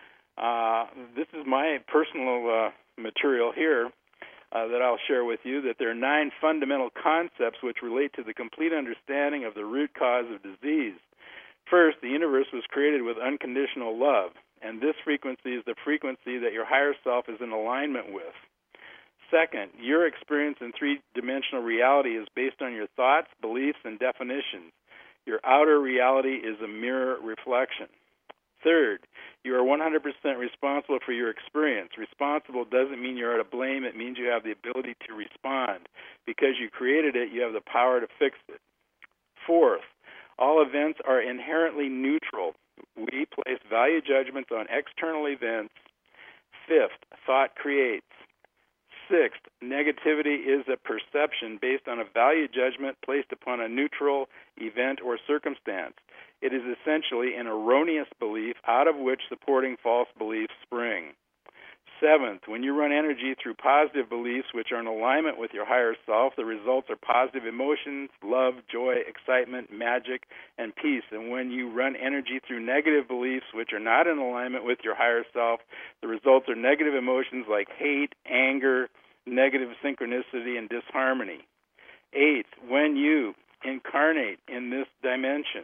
this is my personal material here that I'll share with you, that there are 9 fundamental concepts which relate to the complete understanding of the root cause of disease. First, the universe was created with unconditional love, and this frequency is the frequency that your higher self is in alignment with. Second, your experience in three-dimensional reality is based on your thoughts, beliefs, and definitions. Your outer reality is a mirror reflection. Third, you are 100% responsible for your experience. Responsible doesn't mean you're to blame. It means you have the ability to respond. Because you created it, you have the power to fix it. Fourth, all events are inherently neutral. We place value judgments on external events. Fifth, thought creates. Sixth, negativity is a perception based on a value judgment placed upon a neutral event or circumstance. It is essentially an erroneous belief out of which supporting false beliefs spring. Seventh, when you run energy through positive beliefs which are in alignment with your higher self, the results are positive emotions, love, joy, excitement, magic, and peace. And when you run energy through negative beliefs which are not in alignment with your higher self, the results are negative emotions like hate, anger, negative synchronicity, and disharmony. Eighth, when you incarnate in this dimension,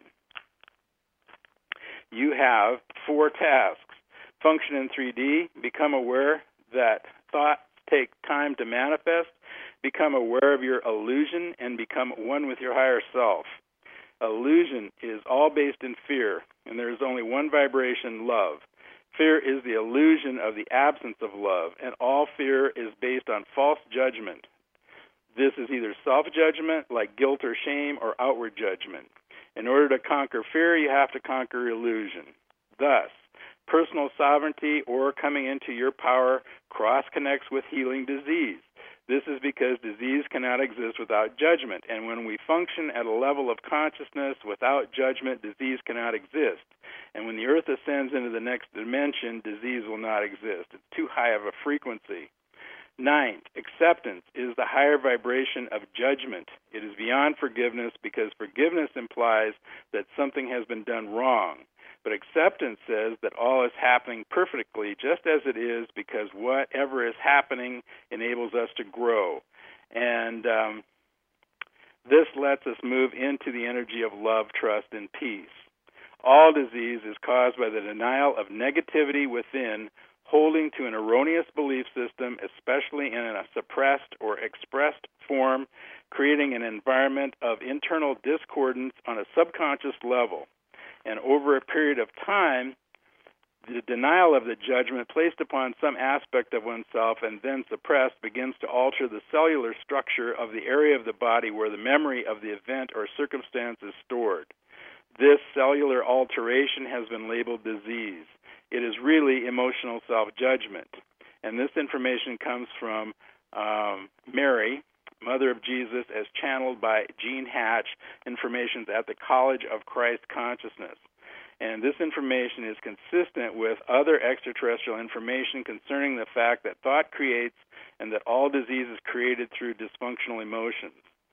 you have 4 tasks. Function in 3D, become aware that thoughts take time to manifest, become aware of your illusion, and become one with your higher self. Illusion is all based in fear, and there is only one vibration, love. Fear is the illusion of the absence of love, and all fear is based on false judgment. This is either self-judgment, like guilt or shame, or outward judgment. In order to conquer fear, you have to conquer illusion. Thus, personal sovereignty or coming into your power cross-connects with healing disease. This is because disease cannot exist without judgment, and when we function at a level of consciousness without judgment, disease cannot exist. And when the earth ascends into the next dimension, disease will not exist. It's too high of a frequency. Ninth, acceptance is the higher vibration of judgment. It is beyond forgiveness because forgiveness implies that something has been done wrong. But acceptance says that all is happening perfectly just as it is because whatever is happening enables us to grow. And this lets us move into the energy of love, trust, and peace. All disease is caused by the denial of negativity within, holding to an erroneous belief system, especially in a suppressed or expressed form, creating an environment of internal discordance on a subconscious level. And over a period of time, the denial of the judgment placed upon some aspect of oneself and then suppressed begins to alter the cellular structure of the area of the body where the memory of the event or circumstance is stored. This cellular alteration has been labeled disease. It is really emotional self-judgment. And this information comes from Mary, Mother of Jesus, as channeled by Gene Hatch, information at the College of Christ Consciousness. And this information is consistent with other extraterrestrial information concerning the fact that thought creates and that all disease is created through dysfunctional emotions.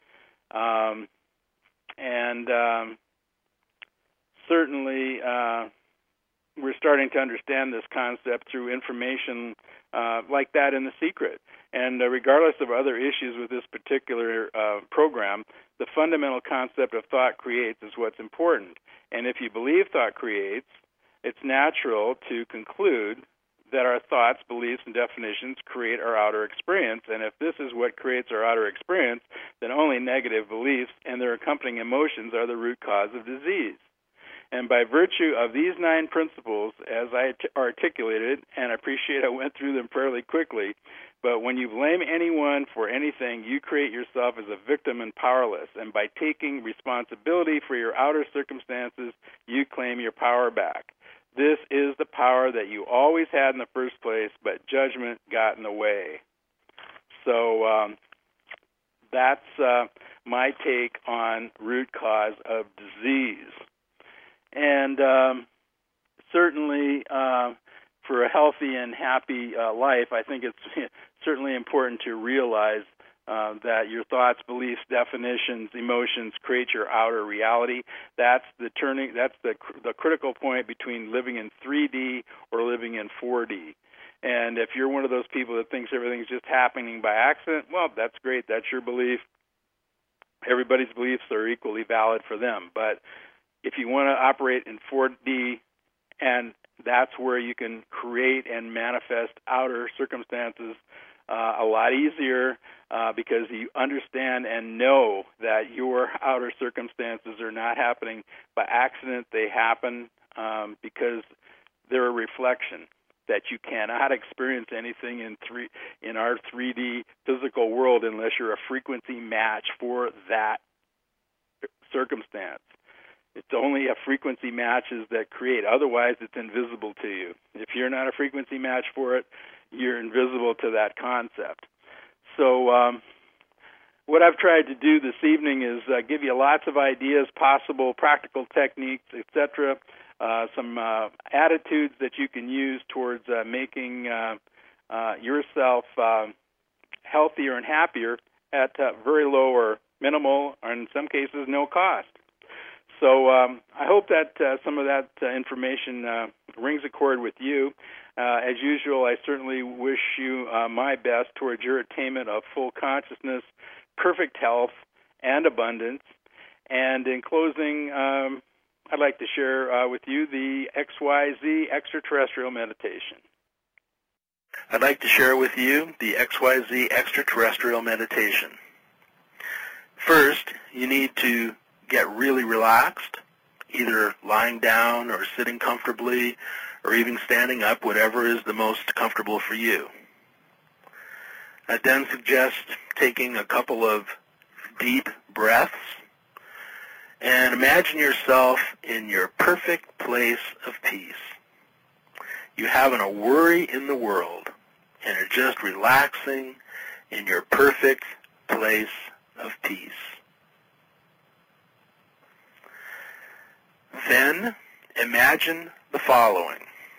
Certainly, we're starting to understand this concept through information like that in The Secret. And regardless of other issues with this particular program, the fundamental concept of thought creates is what's important. And if you believe thought creates, it's natural to conclude that our thoughts, beliefs, and definitions create our outer experience. And if this is what creates our outer experience, then only negative beliefs and their accompanying emotions are the root cause of disease. And by virtue of these 9 principles, as I articulated, and I appreciate I went through them fairly quickly, but when you blame anyone for anything, you create yourself as a victim and powerless. And by taking responsibility for your outer circumstances, you claim your power back. This is the power that you always had in the first place, but judgment got in the way. So that's my take on root cause of disease. And certainly for a healthy and happy life, I think it's certainly important to realize that your thoughts, beliefs, definitions, emotions create your outer reality. That's the critical point between living in 3D or living in 4D. And if you're one of those people that thinks everything's just happening by accident, well, that's great. That's your belief. Everybody's beliefs are equally valid for them. But if you want to operate in 4D, and that's where you can create and manifest outer circumstances a lot easier because you understand and know that your outer circumstances are not happening by accident. They happen because they're a reflection. That you cannot experience anything in our 3D physical world unless you're a frequency match for that circumstance. It's only a frequency matches that create. Otherwise, it's invisible to you. If you're not a frequency match for it, you're invisible to that concept. So what I've tried to do this evening is give you lots of ideas, possible practical techniques, etc., some attitudes that you can use towards making yourself healthier and happier at very low or minimal, or in some cases, no cost. So I hope that some of that information rings a chord with you. As usual, I certainly wish you my best towards your attainment of full consciousness, perfect health, and abundance. And in closing, I'd like to share with you the XYZ extraterrestrial meditation. I'd like to share with you the XYZ extraterrestrial meditation. First, you need to get really relaxed, either lying down or sitting comfortably or even standing up, whatever is the most comfortable for you. I then suggest taking a couple of deep breaths and imagine yourself in your perfect place of peace. You haven't a worry in the world and are just relaxing in your perfect place of peace. Then imagine the following.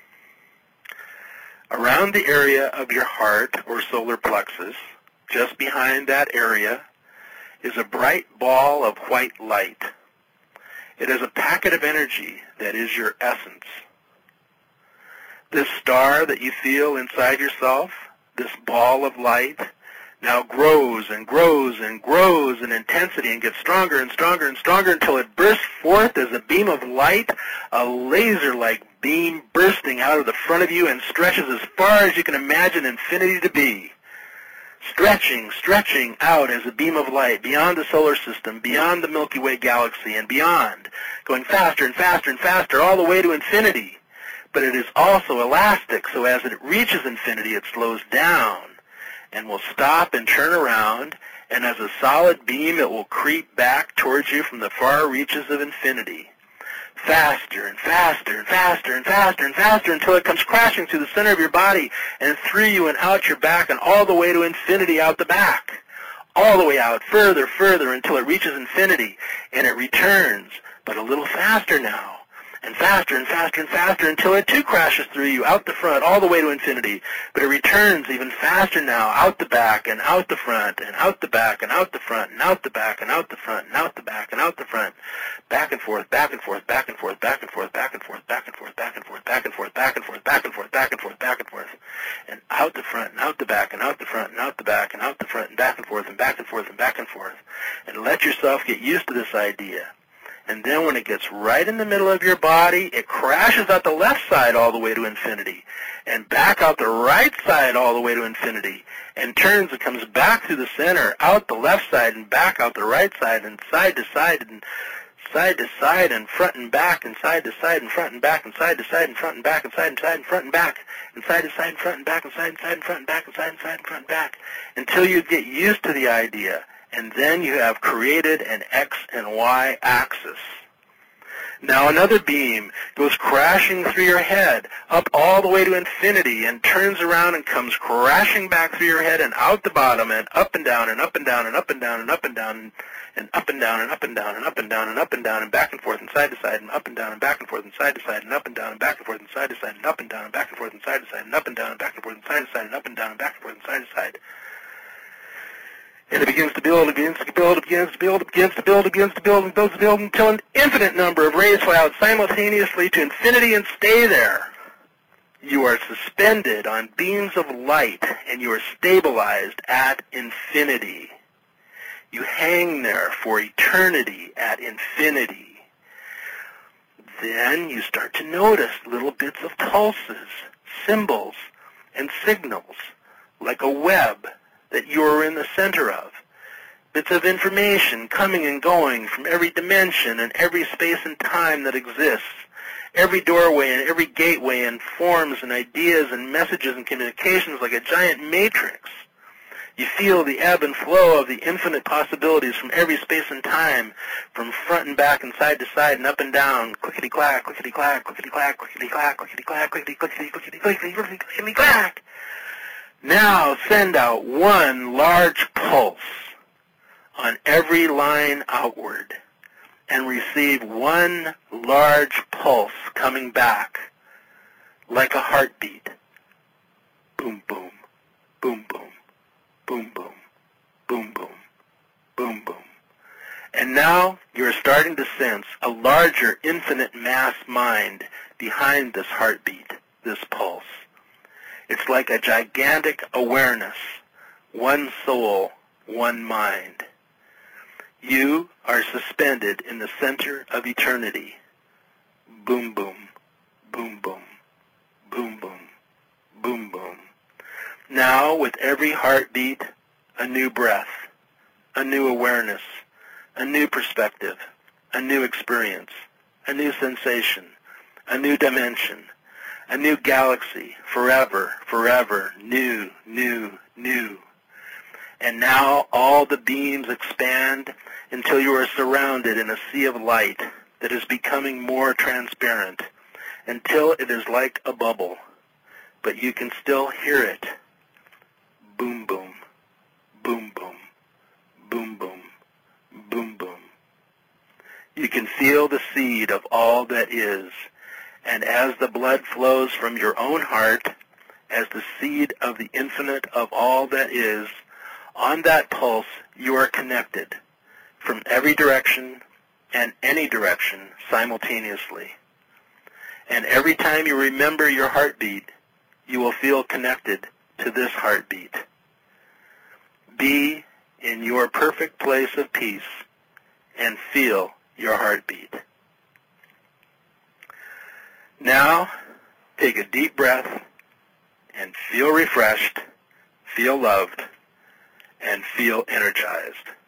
Around the area of your heart or solar plexus, just behind that area, is a bright ball of white light. It is a packet of energy that is your essence. This star that you feel inside yourself, this ball of light, now grows and grows and grows in intensity and gets stronger and stronger and stronger until it bursts forth as a beam of light, a laser-like beam bursting out of the front of you and stretches as far as you can imagine infinity to be. Stretching out as a beam of light beyond the solar system, beyond the Milky Way galaxy, and beyond, going faster and faster and faster all the way to infinity. But it is also elastic, so as it reaches infinity, it slows down and will stop and turn around, and as a solid beam, it will creep back towards you from the far reaches of infinity. Faster and faster and faster and faster and faster until it comes crashing through the center of your body and through you and out your back and all the way to infinity out the back. All the way out, further, further until it reaches infinity, and it returns, but a little faster now. And faster and faster and faster until it too crashes through you, out the front, all the way to infinity. But it returns even faster now, out the back and out the front, and out the back and out the front, and out the back and out the front, and out the back and out the front. Back and forth, back and forth, back and forth, back and forth, back and forth, back and forth, back and forth, back and forth, back and forth, back and forth, back and forth, back and forth. And out the front, and out the back, and out the front, and out the back, and out the front, and back and forth, and back and forth, and back and forth. And let yourself get used to this idea. And then when it gets right in the middle of your body, it crashes out the left side all the way to infinity, and back out the right side all the way to infinity, and turns and comes back through the center, out the left side and back out the right side, and side to side and side to side and front and back and side to side and front and back and side to side and front and back and side and side and front and back and side to side and front and back and side and side and front and back and side and side and front and back until you get used to the idea. And then you have created an X and Y axis. Now another beam goes crashing through your head up all the way to infinity and turns around and comes crashing back through your head and out the bottom and up and down and up and down and up and down and up and down and up and down and up and down and up and down and up and down and back and forth and side to side and up and down and back and forth and side to side and up and down and back and forth and side to side and up and down and back and forth and side to side and up and down and back and forth and side to side and up and down and back and forth and side to side. And it begins to build, it begins to build, it begins to build, it begins to build, it begins to build, and builds to build until an infinite number of rays fly out simultaneously to infinity and stay there. You are suspended on beams of light, and you are stabilized at infinity. You hang there for eternity at infinity. Then you start to notice little bits of pulses, symbols, and signals, like a web that you are in the center of. Bits of information coming and going from every dimension and every space and time that exists. Every doorway and every gateway and forms and ideas and messages and communications like a giant matrix. You feel the ebb and flow of the infinite possibilities from every space and time, from front and back and side to side and up and down, clickety-clack, clickety-clack, clickety-clack, clickety-clack, clickety-clack, clickety-clickety, clickety-clickety, clickety-clack. Now send out one large pulse on every line outward and receive one large pulse coming back like a heartbeat. Boom, boom, boom, boom, boom, boom, boom, boom, boom, boom. And now you're starting to sense a larger infinite mass mind behind this heartbeat, this pulse. It's like a gigantic awareness, one soul, one mind. You are suspended in the center of eternity. Boom, boom, boom, boom, boom, boom, boom, boom. Now, with every heartbeat, a new breath, a new awareness, a new perspective, a new experience, a new sensation, a new dimension, a new galaxy, forever, forever, new, new, new. And now all the beams expand until you are surrounded in a sea of light that is becoming more transparent, until it is like a bubble, but you can still hear it. Boom, boom, boom, boom, boom, boom, boom, boom. You can feel the seed of all that is, and as the blood flows from your own heart, as the seed of the infinite of all that is, on that pulse you are connected from every direction and any direction simultaneously. And every time you remember your heartbeat, you will feel connected to this heartbeat. Be in your perfect place of peace and feel your heartbeat. Now, take a deep breath and feel refreshed, feel loved, and feel energized.